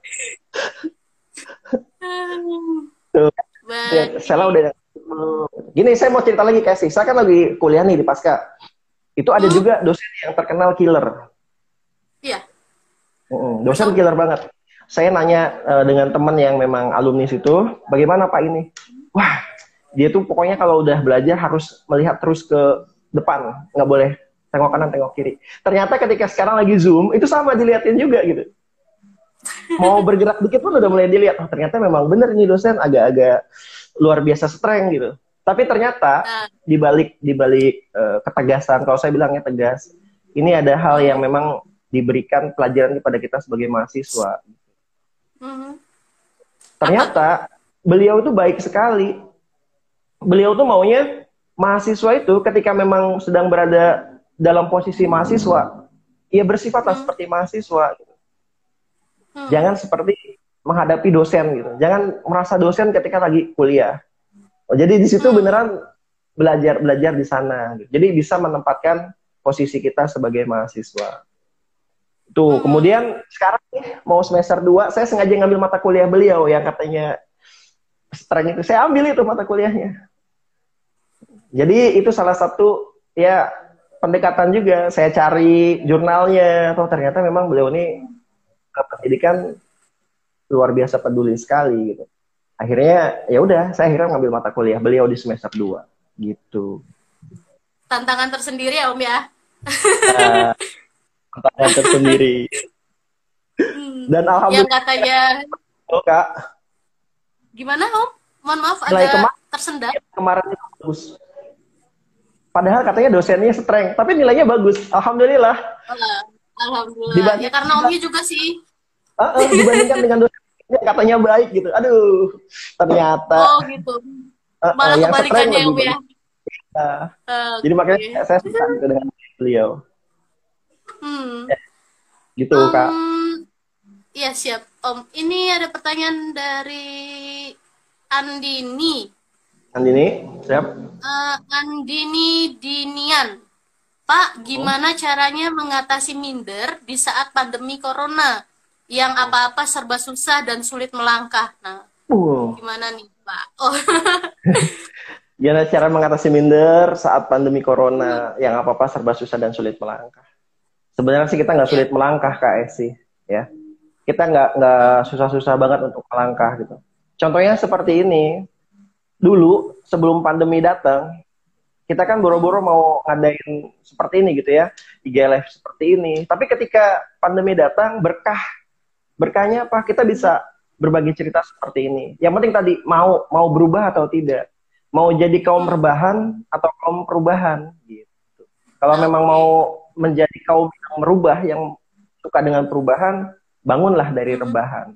Tuh, Baik, lihat, Sela ini udah Gini, saya mau cerita lagi kayak sih. Saya kan lagi kuliah nih di Pasca. Itu ada juga dosen yang terkenal killer. Iya. Dosen So, killer banget. Saya nanya dengan teman yang memang alumni situ, bagaimana Pak ini? Wah, dia tuh pokoknya kalau udah belajar harus melihat terus ke depan, nggak boleh tengok kanan, tengok kiri. Ternyata ketika sekarang lagi Zoom, itu sama diliatin juga gitu. Mau bergerak dikit pun udah mulai dilihat. Oh, ternyata memang bener nih dosen agak-agak luar biasa strength gitu. Tapi ternyata nah, di balik ketegasan, kalau saya bilangnya tegas, ini ada hal yang memang diberikan pelajaran kepada kita sebagai mahasiswa. mhm. Apa tuh? Ternyata beliau itu baik sekali. Beliau tuh maunya mahasiswa itu ketika memang sedang berada dalam posisi mahasiswa, ya bersifatlah Hmm, seperti mahasiswa. hmm, Jangan seperti menghadapi dosen gitu. Jangan merasa dosen ketika lagi kuliah. Oh, jadi di situ hmm, beneran belajar di sana. Gitu. Jadi bisa menempatkan posisi kita sebagai mahasiswa. Tuh, hmm. kemudian sekarang nih mau semester 2, saya sengaja ngambil mata kuliah beliau yang katanya strength itu. Saya ambil itu mata kuliahnya. Jadi itu salah satu ya pendekatan juga. Saya cari jurnalnya. Oh, ternyata memang beliau ini pendidikan luar biasa peduli sekali gitu. Akhirnya ya udah, saya akhirnya ngambil mata kuliah beliau di semester 2 gitu. Tantangan tersendiri ya Om ya. Uh, tantangan tersendiri. Hmm. Dan Yang alhamdulillah katanya Kak, gimana Om? Mohon maaf nilai ada kemarin tersendat. kemarin itu bagus. Padahal katanya dosennya strength, tapi nilainya bagus. Alhamdulillah. Eh, Alhamdulillah. Ya Dibanding, karena Omnya juga sih. dibandingkan dengan dosen yang katanya baik gitu. Aduh, ternyata Oh gitu. Malah yang strength kebalikannya ya lebih Om ya. bagus. Uh, jadi makanya Oke. saya suka gitu dengan beliau. Hmm. Gitu Kak. Ya siap Om. Ini ada pertanyaan dari Andini. Andini, siap? Andini Dinian. Pak, gimana caranya mengatasi minder di saat pandemi corona? Yang apa-apa serba susah dan sulit melangkah. Nah, Uh, gimana nih, Pak? Oh, Gimana cara mengatasi minder saat pandemi corona yang apa-apa serba susah dan sulit melangkah? Sebenarnya sih kita nggak ya. sulit melangkah Kak Esi, ya. Kita nggak susah-susah banget untuk melangkah gitu. Contohnya seperti ini, dulu sebelum pandemi datang, kita kan boro-boro mau ngadain seperti ini gitu ya, IG Live seperti ini. Tapi ketika pandemi datang, berkahnya apa? Kita bisa berbagi cerita seperti ini. Yang penting tadi mau berubah atau tidak, mau jadi kaum rebahan atau kaum perubahan. Gitu. Kalau memang Oke. mau menjadi kaum yang merubah, yang suka dengan perubahan, bangunlah dari Mhm. rebahan.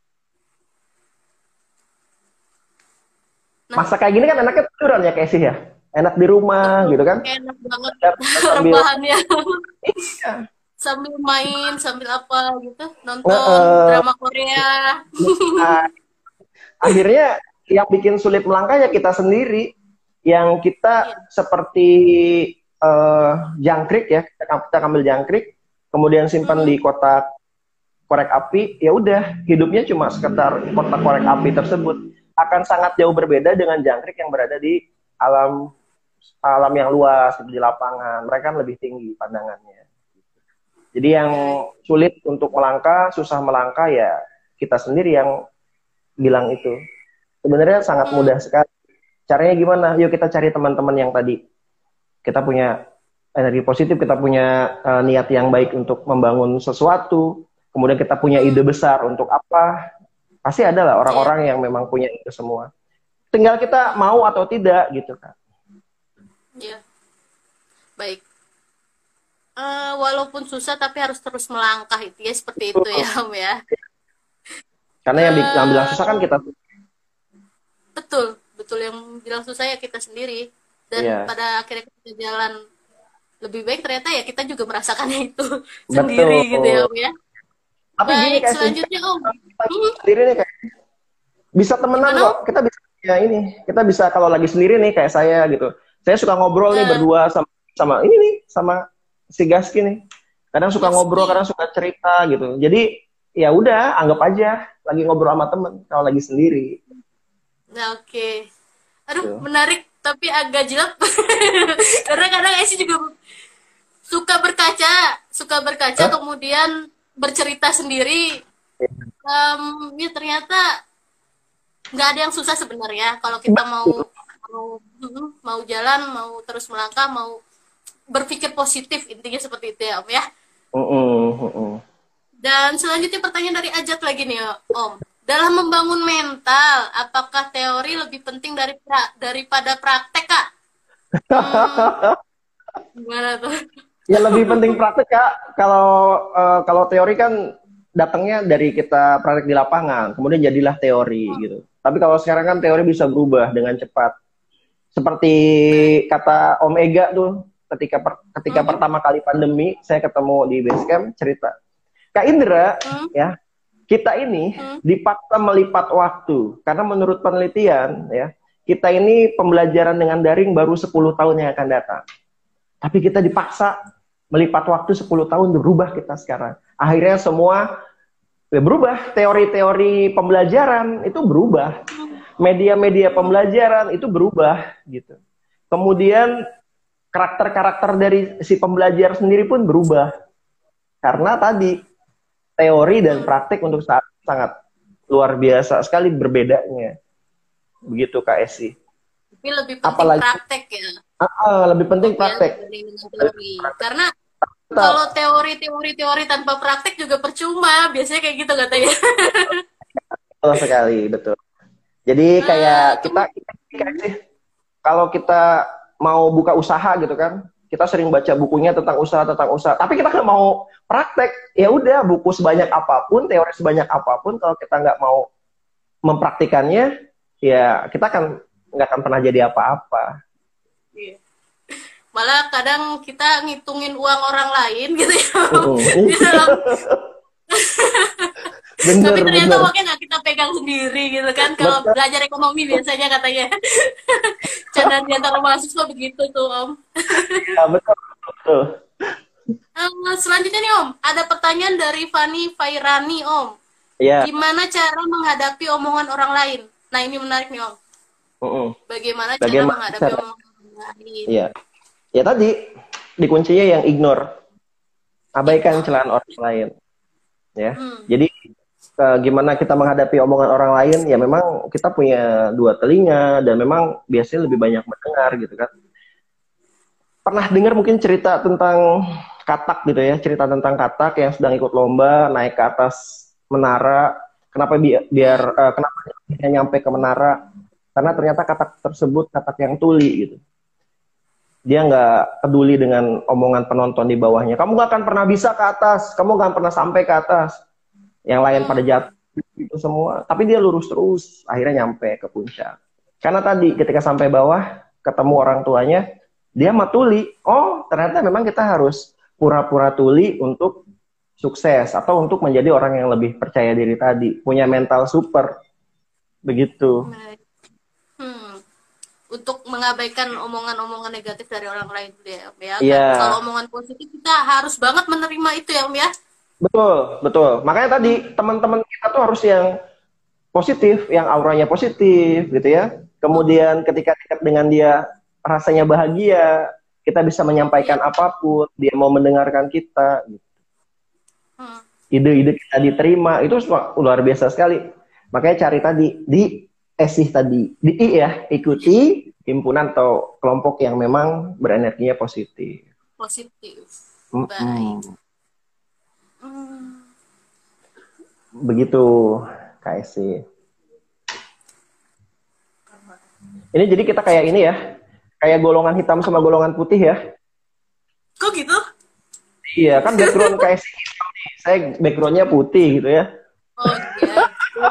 Nah, Masa kayak gini kan enaknya tiduran ya kayak sih ya, enak di rumah betul. gitu kan. Enak banget Sambil rebahannya. ya, Sambil main, sambil apa gitu. Nonton nge- drama Korea. nah, akhirnya yang bikin sulit melangkah ya kita sendiri, yang kita Iya. seperti jangkrik ya, kita ambil jangkrik kemudian simpan Mhm. di kotak korek api, ya udah hidupnya cuma sekitar kotak korek api tersebut. Akan sangat jauh berbeda dengan jangkrik yang berada di alam alam yang luas di lapangan. Mereka kan lebih tinggi pandangannya. Jadi yang Ya, ya. sulit untuk melangkah, susah melangkah ya kita sendiri yang bilang itu. Sebenarnya sangat Hmm. mudah sekali. Caranya gimana? Yuk kita cari teman-teman yang tadi. Kita punya energi positif, kita punya niat yang baik untuk membangun sesuatu. Kemudian kita punya ide Hmm. besar untuk apa. Pasti ada lah Iya. orang-orang yang memang punya itu semua. Tinggal kita mau atau tidak gitu kan. Iya. Baik. Walaupun susah tapi harus terus melangkah itu ya seperti itu ya Om ya. Karena yang bilang susah kan Eh, kita. betul, betul yang bilang susah ya kita sendiri. Dan Iya, pada akhirnya kita jalan lebih baik ternyata ya kita juga merasakannya itu sendiri gitu ya betul. Om ya. Tapi gini Baik, kayak sih, selanjutnya Om. Hmm, sendiri nih kayak bisa temenan gimana kok. Om? Kita bisa ya ini, kita bisa kalau lagi sendiri nih kayak saya gitu. Saya suka ngobrol nih Eh, berdua sama ini nih, sama si Gaski nih. Kadang suka ngobrol, Gaski. kadang suka cerita gitu. Jadi ya udah, anggap aja lagi ngobrol sama temen kalau lagi sendiri. Nah, oke. Aduh, Gitu. menarik. tapi agak jelek. Karena kadang Esi juga suka berkaca Hah? kemudian bercerita sendiri. Ya ternyata nggak ada yang susah sebenarnya kalau kita mau jalan, mau terus melangkah, mau berpikir positif, intinya seperti itu ya Om ya. Dan selanjutnya pertanyaan dari Ajat lagi nih Om. Dalam membangun mental, apakah teori lebih penting daripada praktek Kak? Gimana tuh? Ya lebih penting praktek Kak. Kalau teori kan datangnya dari kita praktek di lapangan, kemudian jadilah teori gitu. Tapi kalau sekarang kan teori bisa berubah dengan cepat. Seperti Baik. kata Om Ega tuh ketika pertama kali pandemi saya ketemu di Basecamp cerita. Kak Indra, ya, kita ini dipaksa melipat waktu karena menurut penelitian ya, kita ini pembelajaran dengan daring baru 10 tahun yang akan datang. Tapi kita dipaksa melipat waktu 10 tahun, berubah kita sekarang. Akhirnya semua ya berubah, teori-teori pembelajaran itu berubah. Media-media pembelajaran itu berubah gitu. Kemudian karakter-karakter dari si pembelajar sendiri pun berubah. Karena tadi teori dan praktik untuk saat sangat luar biasa sekali berbedanya. Begitu Kak Esi. Tapi lebih penting Apalagi praktek ya. lebih penting praktek. Teori. Karena kalau teori tanpa praktek juga percuma. Biasanya kayak gitu katanya. Betul sekali, betul. Jadi kayak kita sih kalau kita mau buka usaha gitu kan, kita sering baca bukunya tentang usaha, tapi kita nggak mau praktek. Ya udah, buku sebanyak apapun, teori sebanyak apapun, kalau kita nggak mau mempraktikannya, ya kita kan nggak akan pernah jadi apa-apa. Iya. Malah kadang kita ngitungin uang orang lain gitu ya. Di dalam Bener, tapi ternyata bener. uangnya nggak kita pegang sendiri gitu kan. Kalau belajar ekonomi biasanya katanya. Candaan di antara mahasiswa begitu tuh Om. Ya, betul, betul. Selanjutnya nih Om, ada pertanyaan dari Fani Fairani Om. Ya. Gimana cara menghadapi omongan orang lain? Nah ini menarik nih Om. Bagaimana cara menghadapi omongan orang lain? Iya. Ya tadi, dikuncinya yang ignore. Abaikan celaan orang lain. Ya. Jadi gimana kita menghadapi omongan orang lain? Ya memang kita punya dua telinga dan memang biasanya lebih banyak mendengar gitu kan. Pernah dengar mungkin cerita tentang katak gitu ya, cerita tentang katak yang sedang ikut lomba naik ke atas menara. Kenapa kenapa dia nyampe ke menara? Karena ternyata katak tersebut katak yang tuli gitu. Dia nggak peduli dengan omongan penonton di bawahnya. Kamu nggak akan pernah bisa ke atas, kamu nggak akan pernah sampai ke atas. Yang lain pada jatuh itu semua, tapi dia lurus terus, akhirnya nyampe ke puncak. Karena tadi ketika sampai bawah ketemu orang tuanya, dia mah tuli. Oh, ternyata memang kita harus pura-pura tuli untuk sukses atau untuk menjadi orang yang lebih percaya diri tadi, punya mental super. Begitu. Untuk mengabaikan omongan-omongan negatif dari orang lain ya, Om ya. Yeah. Kalau omongan positif kita harus banget menerima itu ya Om ya. Betul, betul. Makanya tadi teman-teman kita tuh harus yang positif, yang auranya positif gitu ya. Kemudian ketika dekat dengan dia rasanya bahagia, kita bisa menyampaikan apapun, dia mau mendengarkan kita. Gitu. Ide-ide kita diterima, itu luar biasa sekali. Makanya cari tadi di ikuti himpunan atau kelompok yang memang berenerginya positif. Positif. Baik. Begitu KSC. Ini jadi kita kayak ini ya, kayak golongan hitam sama golongan putih ya. Kok gitu? Iya, kan background KSC hitam nih, saya backgroundnya putih gitu ya. Oh iya.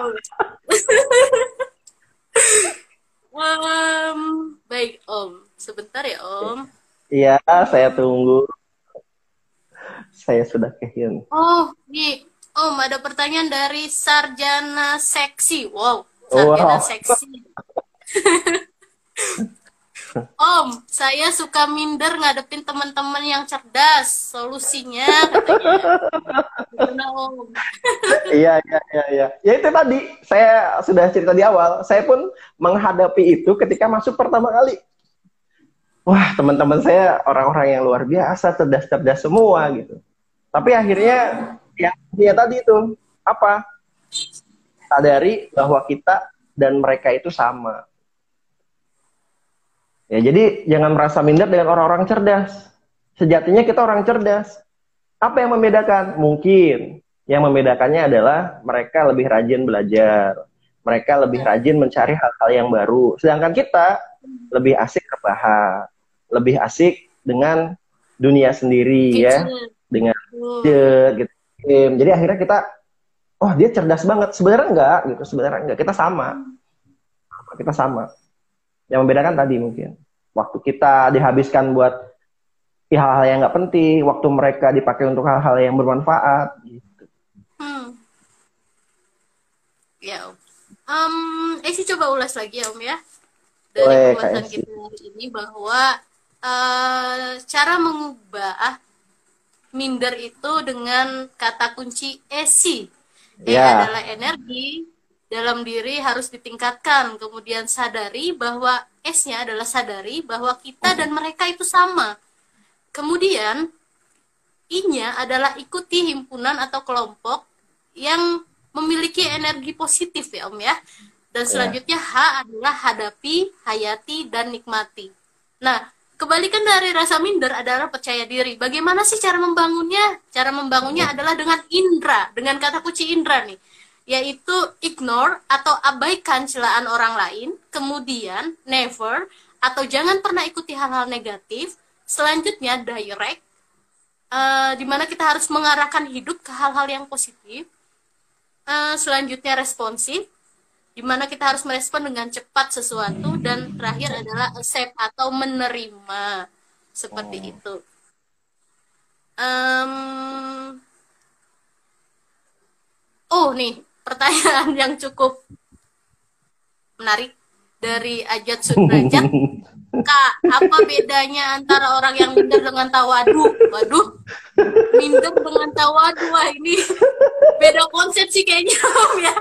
Baik Om, sebentar ya Om. Iya, saya tunggu. Saya sudah kehil. Oh, nih Om, ada pertanyaan dari Sarjana Seksi. Wow, Sarjana Seksi. Om, saya suka minder ngadepin teman-teman yang cerdas. Solusinya katanya. Om. Iya. Ya itu tadi saya sudah cerita di awal. Saya pun menghadapi itu ketika masuk pertama kali. wah teman-teman saya orang-orang yang luar biasa, cerdas-cerdas semua gitu. Tapi akhirnya ya dia tadi itu apa? Sadari bahwa kita dan mereka itu sama. Ya, jadi jangan merasa minder dengan orang-orang cerdas. Sejatinya kita orang cerdas. Apa yang membedakan? Mungkin yang membedakannya adalah mereka lebih rajin belajar. Mereka lebih rajin mencari hal-hal yang baru. Sedangkan kita lebih asik rebahan, lebih asik dengan dunia sendiri ya, dengan gadget gitu. Jadi akhirnya kita, oh dia cerdas banget. Sebenarnya enggak gitu, sebenarnya enggak. Kita sama. Yang membedakan tadi mungkin waktu kita dihabiskan buat hal-hal yang nggak penting, waktu mereka dipakai untuk hal-hal yang bermanfaat. Gitu. Ya, Esi coba ulas lagi ya Om ya dari pembahasan kita hari ini bahwa cara mengubah minder itu dengan kata kunci Esi. Adalah energi dalam diri harus ditingkatkan. Kemudian sadari bahwa S-nya adalah sadari bahwa kita dan mereka itu sama. Kemudian I-nya adalah ikuti himpunan atau kelompok yang memiliki energi positif ya Om ya. Dan selanjutnya H adalah hadapi, hayati, dan nikmati. Nah, kebalikan dari rasa minder adalah percaya diri. Bagaimana sih cara membangunnya? Cara membangunnya adalah dengan indra, dengan kata kunci indra nih, yaitu ignore atau abaikan celaan orang lain, kemudian never atau jangan pernah ikuti hal-hal negatif, selanjutnya direct, di mana kita harus mengarahkan hidup ke hal-hal yang positif, selanjutnya responsif, di mana kita harus merespon dengan cepat sesuatu, dan terakhir adalah accept atau menerima, seperti itu. Nih pertanyaan yang cukup menarik dari Ajat Sudrajat. Kak, apa bedanya antara orang yang minder dengan tawadu? Waduh, minder dengan tawadu, wah ini beda konsep sih kayaknya Om ya.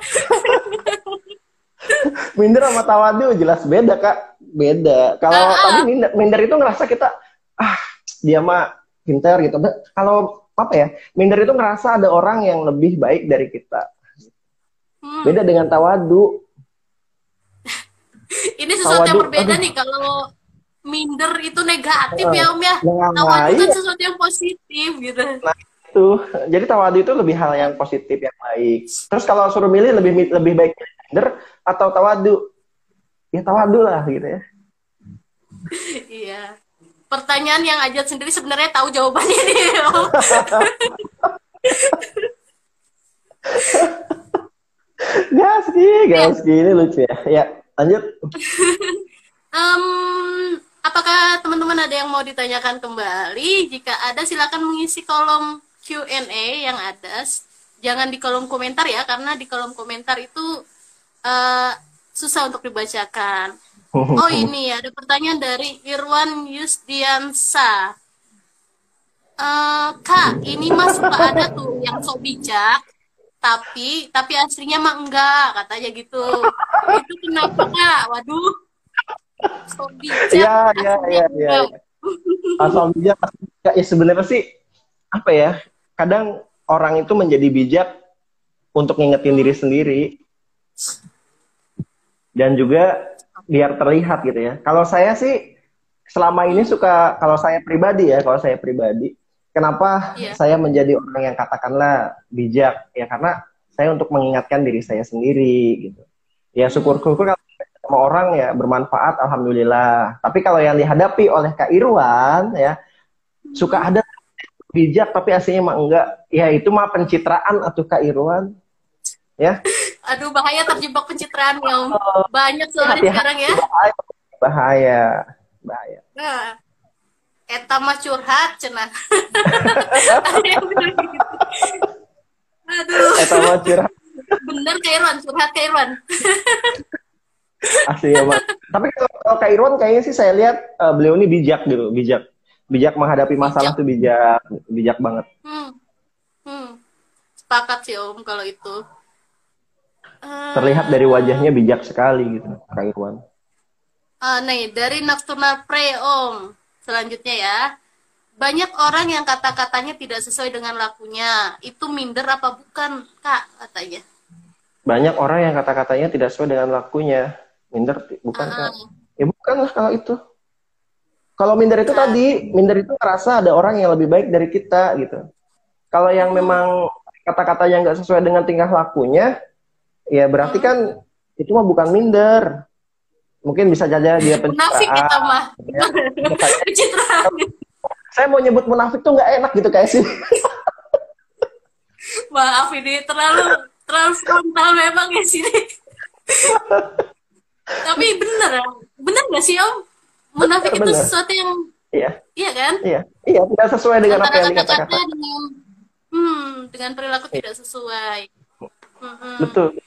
Minder sama tawadu jelas beda Kak, beda. Kalau tadi minder itu ngerasa kita dia mah pintar gitu. Kalau apa ya, minder itu ngerasa ada orang yang lebih baik dari kita. Beda dengan tawadu. Ini sesuatu yang berbeda nih. Kalau minder itu negatif ya Om ya. Tawadu kan sesuatu yang positif gitu. Nah itu, jadi tawadu itu lebih hal yang positif, yang baik. Terus kalau suruh milih lebih baik minder atau tawadu, ya tawadu lah gitu ya. Iya. Pertanyaan yang Ajat sendiri sebenarnya tahu jawabannya nih Om. Gaski ini lucu ya. Ya, lanjut. Apakah teman-teman ada yang mau ditanyakan kembali? Jika ada, silakan mengisi kolom Q&A yang ada. Jangan di kolom komentar ya, karena di kolom komentar itu susah untuk dibacakan. Oh ini ada pertanyaan dari Irwan Yusdiansa. Kak, ini mah suka ada tuh yang sok bijak, tapi aslinya mah enggak, katanya gitu. Itu kenapa Kak? Waduh, sok bijak. Ya. Asal bijak, ya sebenarnya sih apa ya? Kadang orang itu menjadi bijak untuk ngingetin diri sendiri. Dan juga biar terlihat gitu ya. Kalau saya sih selama ini suka, kalau saya pribadi, kenapa saya menjadi orang yang katakanlah bijak? Ya karena saya untuk mengingatkan diri saya sendiri gitu. Ya syukur-syukur kalau sama orang ya bermanfaat, alhamdulillah. Tapi kalau yang dihadapi oleh Kak Irwan ya, suka ada bijak tapi aslinya mah enggak. Ya itu mah pencitraan atau Kak Irwan. Ya. Aduh, bahaya terjebak pencitraan ya Om. Banyak soalnya sekarang ya. Bahaya. Nah, eta mah curhat cenah. Aduh. Eta mah curhat. Bener Kak Irwan, curhat Kak Irwan. Asli ya, Bang. Tapi kalau Kak Irwan kayaknya sih saya lihat beliau ini bijak gitu, bijak menghadapi masalah tuh bijak banget. Sepakat sih Om kalau itu. Terlihat dari wajahnya bijak sekali gitu, Kak Irwan. Nih, dari Nocturnal Prey, Om. Selanjutnya ya. Banyak orang yang kata-katanya tidak sesuai dengan lakunya. Itu minder apa bukan, Kak? Katanya. Banyak orang yang kata-katanya tidak sesuai dengan lakunya. Minder, bukan Kak? Uh, Ya bukan lah kalau itu. Kalau minder itu bukan. tadi, minder itu ngerasa ada orang yang lebih baik dari kita gitu. Kalau yang Hmm. memang kata-katanya nggak sesuai dengan tingkah lakunya, ya berarti Hmm. kan itu mah bukan minder. Mungkin bisa saja dia Munafik kita pencitraan. mah. Ya. Bisa saja. Pencitraan. Saya mau nyebut munafik tuh nggak enak gitu kayak sih. Maaf ini terlalu frontal memang ya sini. Tapi bener ya. Bener nggak sih, Om? Munafik itu Benar. sesuatu yang, Iya, iya kan? iya, iya. Tidak sesuai dengan apa Antara yang kata-kata dikata-kata. dengan perilaku Iya, tidak sesuai. Mm-mm. betul.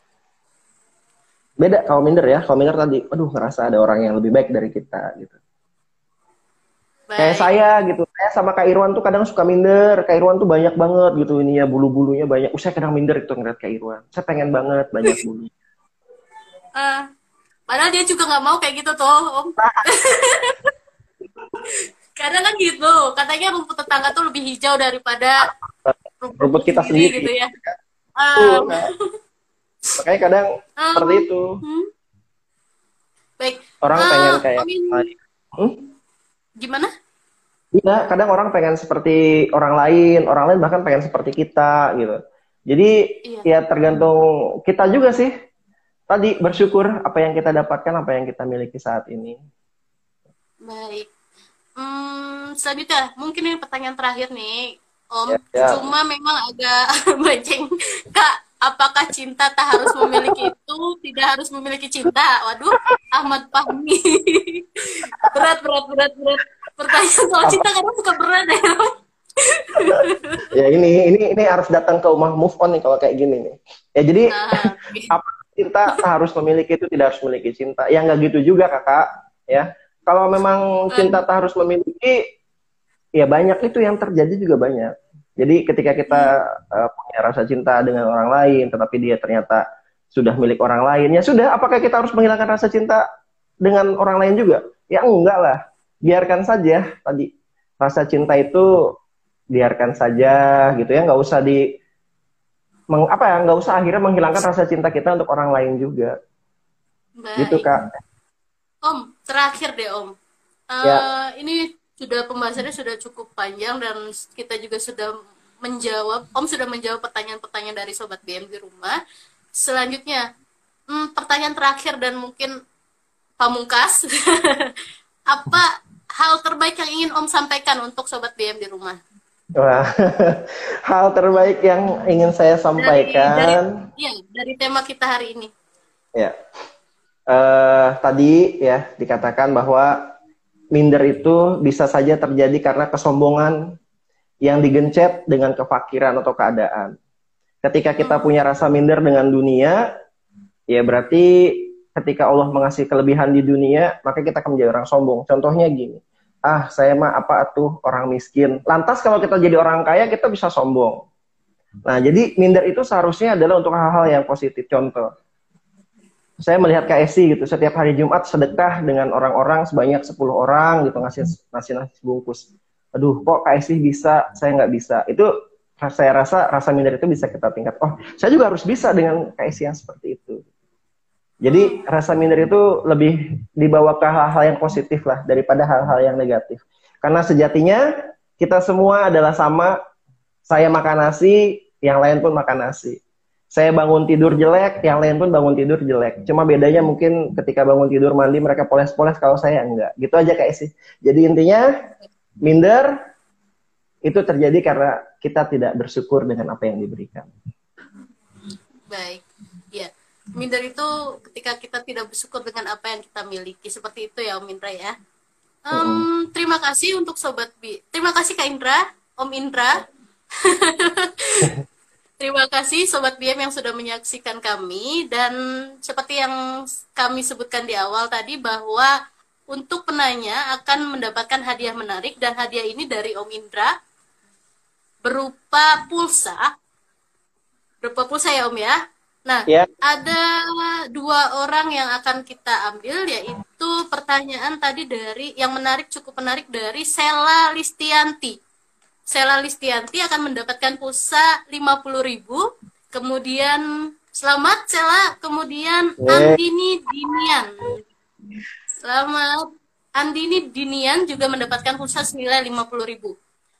Beda kalau minder ya. Kalau minder tadi, aduh ngerasa ada orang yang lebih baik dari kita gitu. Kayak Baik. saya gitu. Saya sama Kak Irwan tuh kadang suka minder. Kak Irwan tuh banyak banget gitu ini ya bulu-bulunya banyak. Saya kadang minder itu ngeliat Kak Irwan. Saya pengen banget banyak bulu. Eh, Padahal dia juga nggak mau kayak gitu tuh, Om. Kadang kan gitu. Katanya rumput tetangga tuh lebih hijau daripada rumput Rumput kita sendiri sendiri. gitu ya. Tuh, Um, nah, makanya kadang seperti um, itu. hmm, Baik. Orang pengen kayak Om hmm? gimana? Iya, kadang orang pengen seperti orang lain bahkan pengen seperti kita gitu. Jadi Iya, ya tergantung kita juga sih. Tadi bersyukur apa yang kita dapatkan, apa yang kita miliki saat ini. baik. Selanjutnya, mungkin ini pertanyaan terakhir nih, Om. Ya, ya. Cuma memang agak banceng. Kak, apakah cinta tak harus memiliki itu, tidak harus memiliki cinta? Waduh, Ahmad Fahmi. Berat, berat, berat, berat. Pertanyaan soal Apa? cinta kadang suka berat ya, Om. Ya ini harus datang ke rumah move on nih kalau kayak gini nih. Ya jadi Oke. apa cinta harus memiliki itu tidak harus memiliki cinta. Ya nggak gitu juga kakak. Ya kalau memang cinta tak harus memiliki, ya banyak itu yang terjadi juga banyak. Jadi ketika kita punya rasa cinta dengan orang lain, tetapi dia ternyata sudah milik orang lain, ya sudah. Apakah kita harus menghilangkan rasa cinta dengan orang lain juga? Ya enggak lah. Biarkan saja tadi rasa cinta itu biarkan saja gitu ya, nggak usah nggak usah akhirnya menghilangkan rasa cinta kita untuk orang lain juga, gitu Baik. kak. Om, terakhir deh, Om. Ya, Ini sudah pembahasannya sudah cukup panjang dan kita juga sudah menjawab, Om sudah menjawab pertanyaan-pertanyaan dari Sobat BM di rumah. Selanjutnya, pertanyaan terakhir dan mungkin pamungkas. Apa hal terbaik yang ingin Om sampaikan untuk Sobat BM di rumah? wah, hal terbaik yang ingin saya Dari sampaikan ya, dari tema kita hari ini. ya, tadi ya dikatakan bahwa minder itu bisa saja terjadi karena kesombongan yang digencet dengan kefakiran atau keadaan. Ketika kita punya rasa minder dengan dunia, ya berarti ketika Allah mengasih kelebihan di dunia, maka kita akan menjadi orang sombong. Contohnya gini, saya mah apa tuh orang miskin. Lantas kalau kita jadi orang kaya, kita bisa sombong. Nah, jadi minder itu seharusnya adalah untuk hal-hal yang positif. Contoh, saya melihat KSI gitu, setiap hari Jumat sedekah dengan orang-orang sebanyak 10 orang gitu, ngasih nasi bungkus. Aduh, kok KSI bisa, saya nggak bisa. Itu saya rasa rasa minder itu bisa kita tingkat. Oh, saya juga harus bisa dengan KSI yang seperti itu. Jadi rasa minder itu lebih dibawa ke hal-hal yang positif lah daripada hal-hal yang negatif. Karena sejatinya kita semua adalah sama. Saya makan nasi, yang lain pun makan nasi. Saya bangun tidur jelek, yang lain pun bangun tidur jelek. Cuma bedanya mungkin ketika bangun tidur mandi mereka poles-poles, kalau saya enggak. Gitu aja kayak sih. Jadi intinya minder itu terjadi karena kita tidak bersyukur dengan apa yang diberikan. Baik. Ya. Minder itu ketika kita tidak bersyukur dengan apa yang kita miliki. Seperti itu ya, Om Indra ya. Terima kasih untuk Sobat B. Terima kasih Kak Indra, Om Indra. Terima kasih Sobat BM yang sudah menyaksikan kami. Dan seperti yang kami sebutkan di awal tadi, bahwa untuk penanya akan mendapatkan hadiah menarik. Dan hadiah ini dari Om Indra berupa pulsa. Berupa pulsa ya Om ya. Nah, Ya, ada 2 orang yang akan kita ambil, yaitu pertanyaan tadi dari yang menarik, cukup menarik, dari Sela Listianti. Sela Listianti akan mendapatkan pulsa 50.000. Kemudian selamat Sela. Kemudian Andini Dinian. Selamat. Andini Dinian juga mendapatkan pulsa senilai 50.000.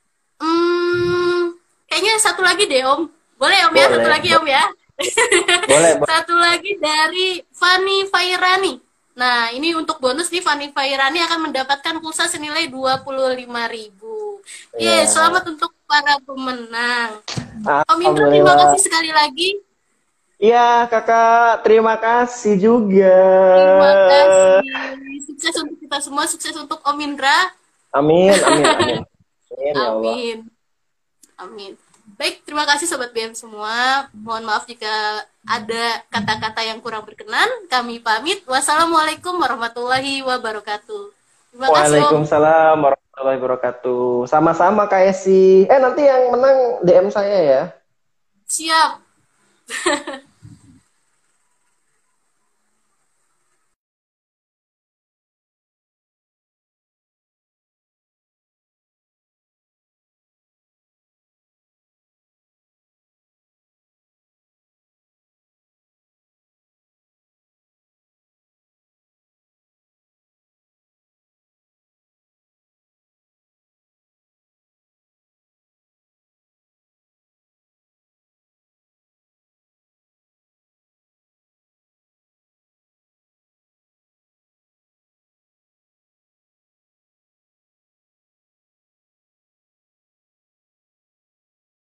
Kayaknya satu lagi deh Om. Boleh Om ya? Boleh. Satu lagi Om ya. Boleh. Satu lagi dari Fani Fairani. Nah, ini untuk bonus nih, Fani Fairani akan mendapatkan pulsa senilai 25.000. Iya. Selamat untuk para pemenang. Om Indra, terima kasih sekali lagi. Iya, Kakak, terima kasih juga. Terima kasih. Sukses untuk kita semua, sukses untuk Om Indra. Amin, amin, amin. Amin, ya Allah. Amin. Amin. Baik, terima kasih Sobat BM semua. Mohon maaf jika ada kata-kata yang kurang berkenan. Kami pamit. Wassalamualaikum warahmatullahi wabarakatuh. Terima kasih, Om. Waalaikumsalam warahmatullahi wabarakatuh. Sama-sama Kak Esi. Nanti yang menang DM saya ya. Siap.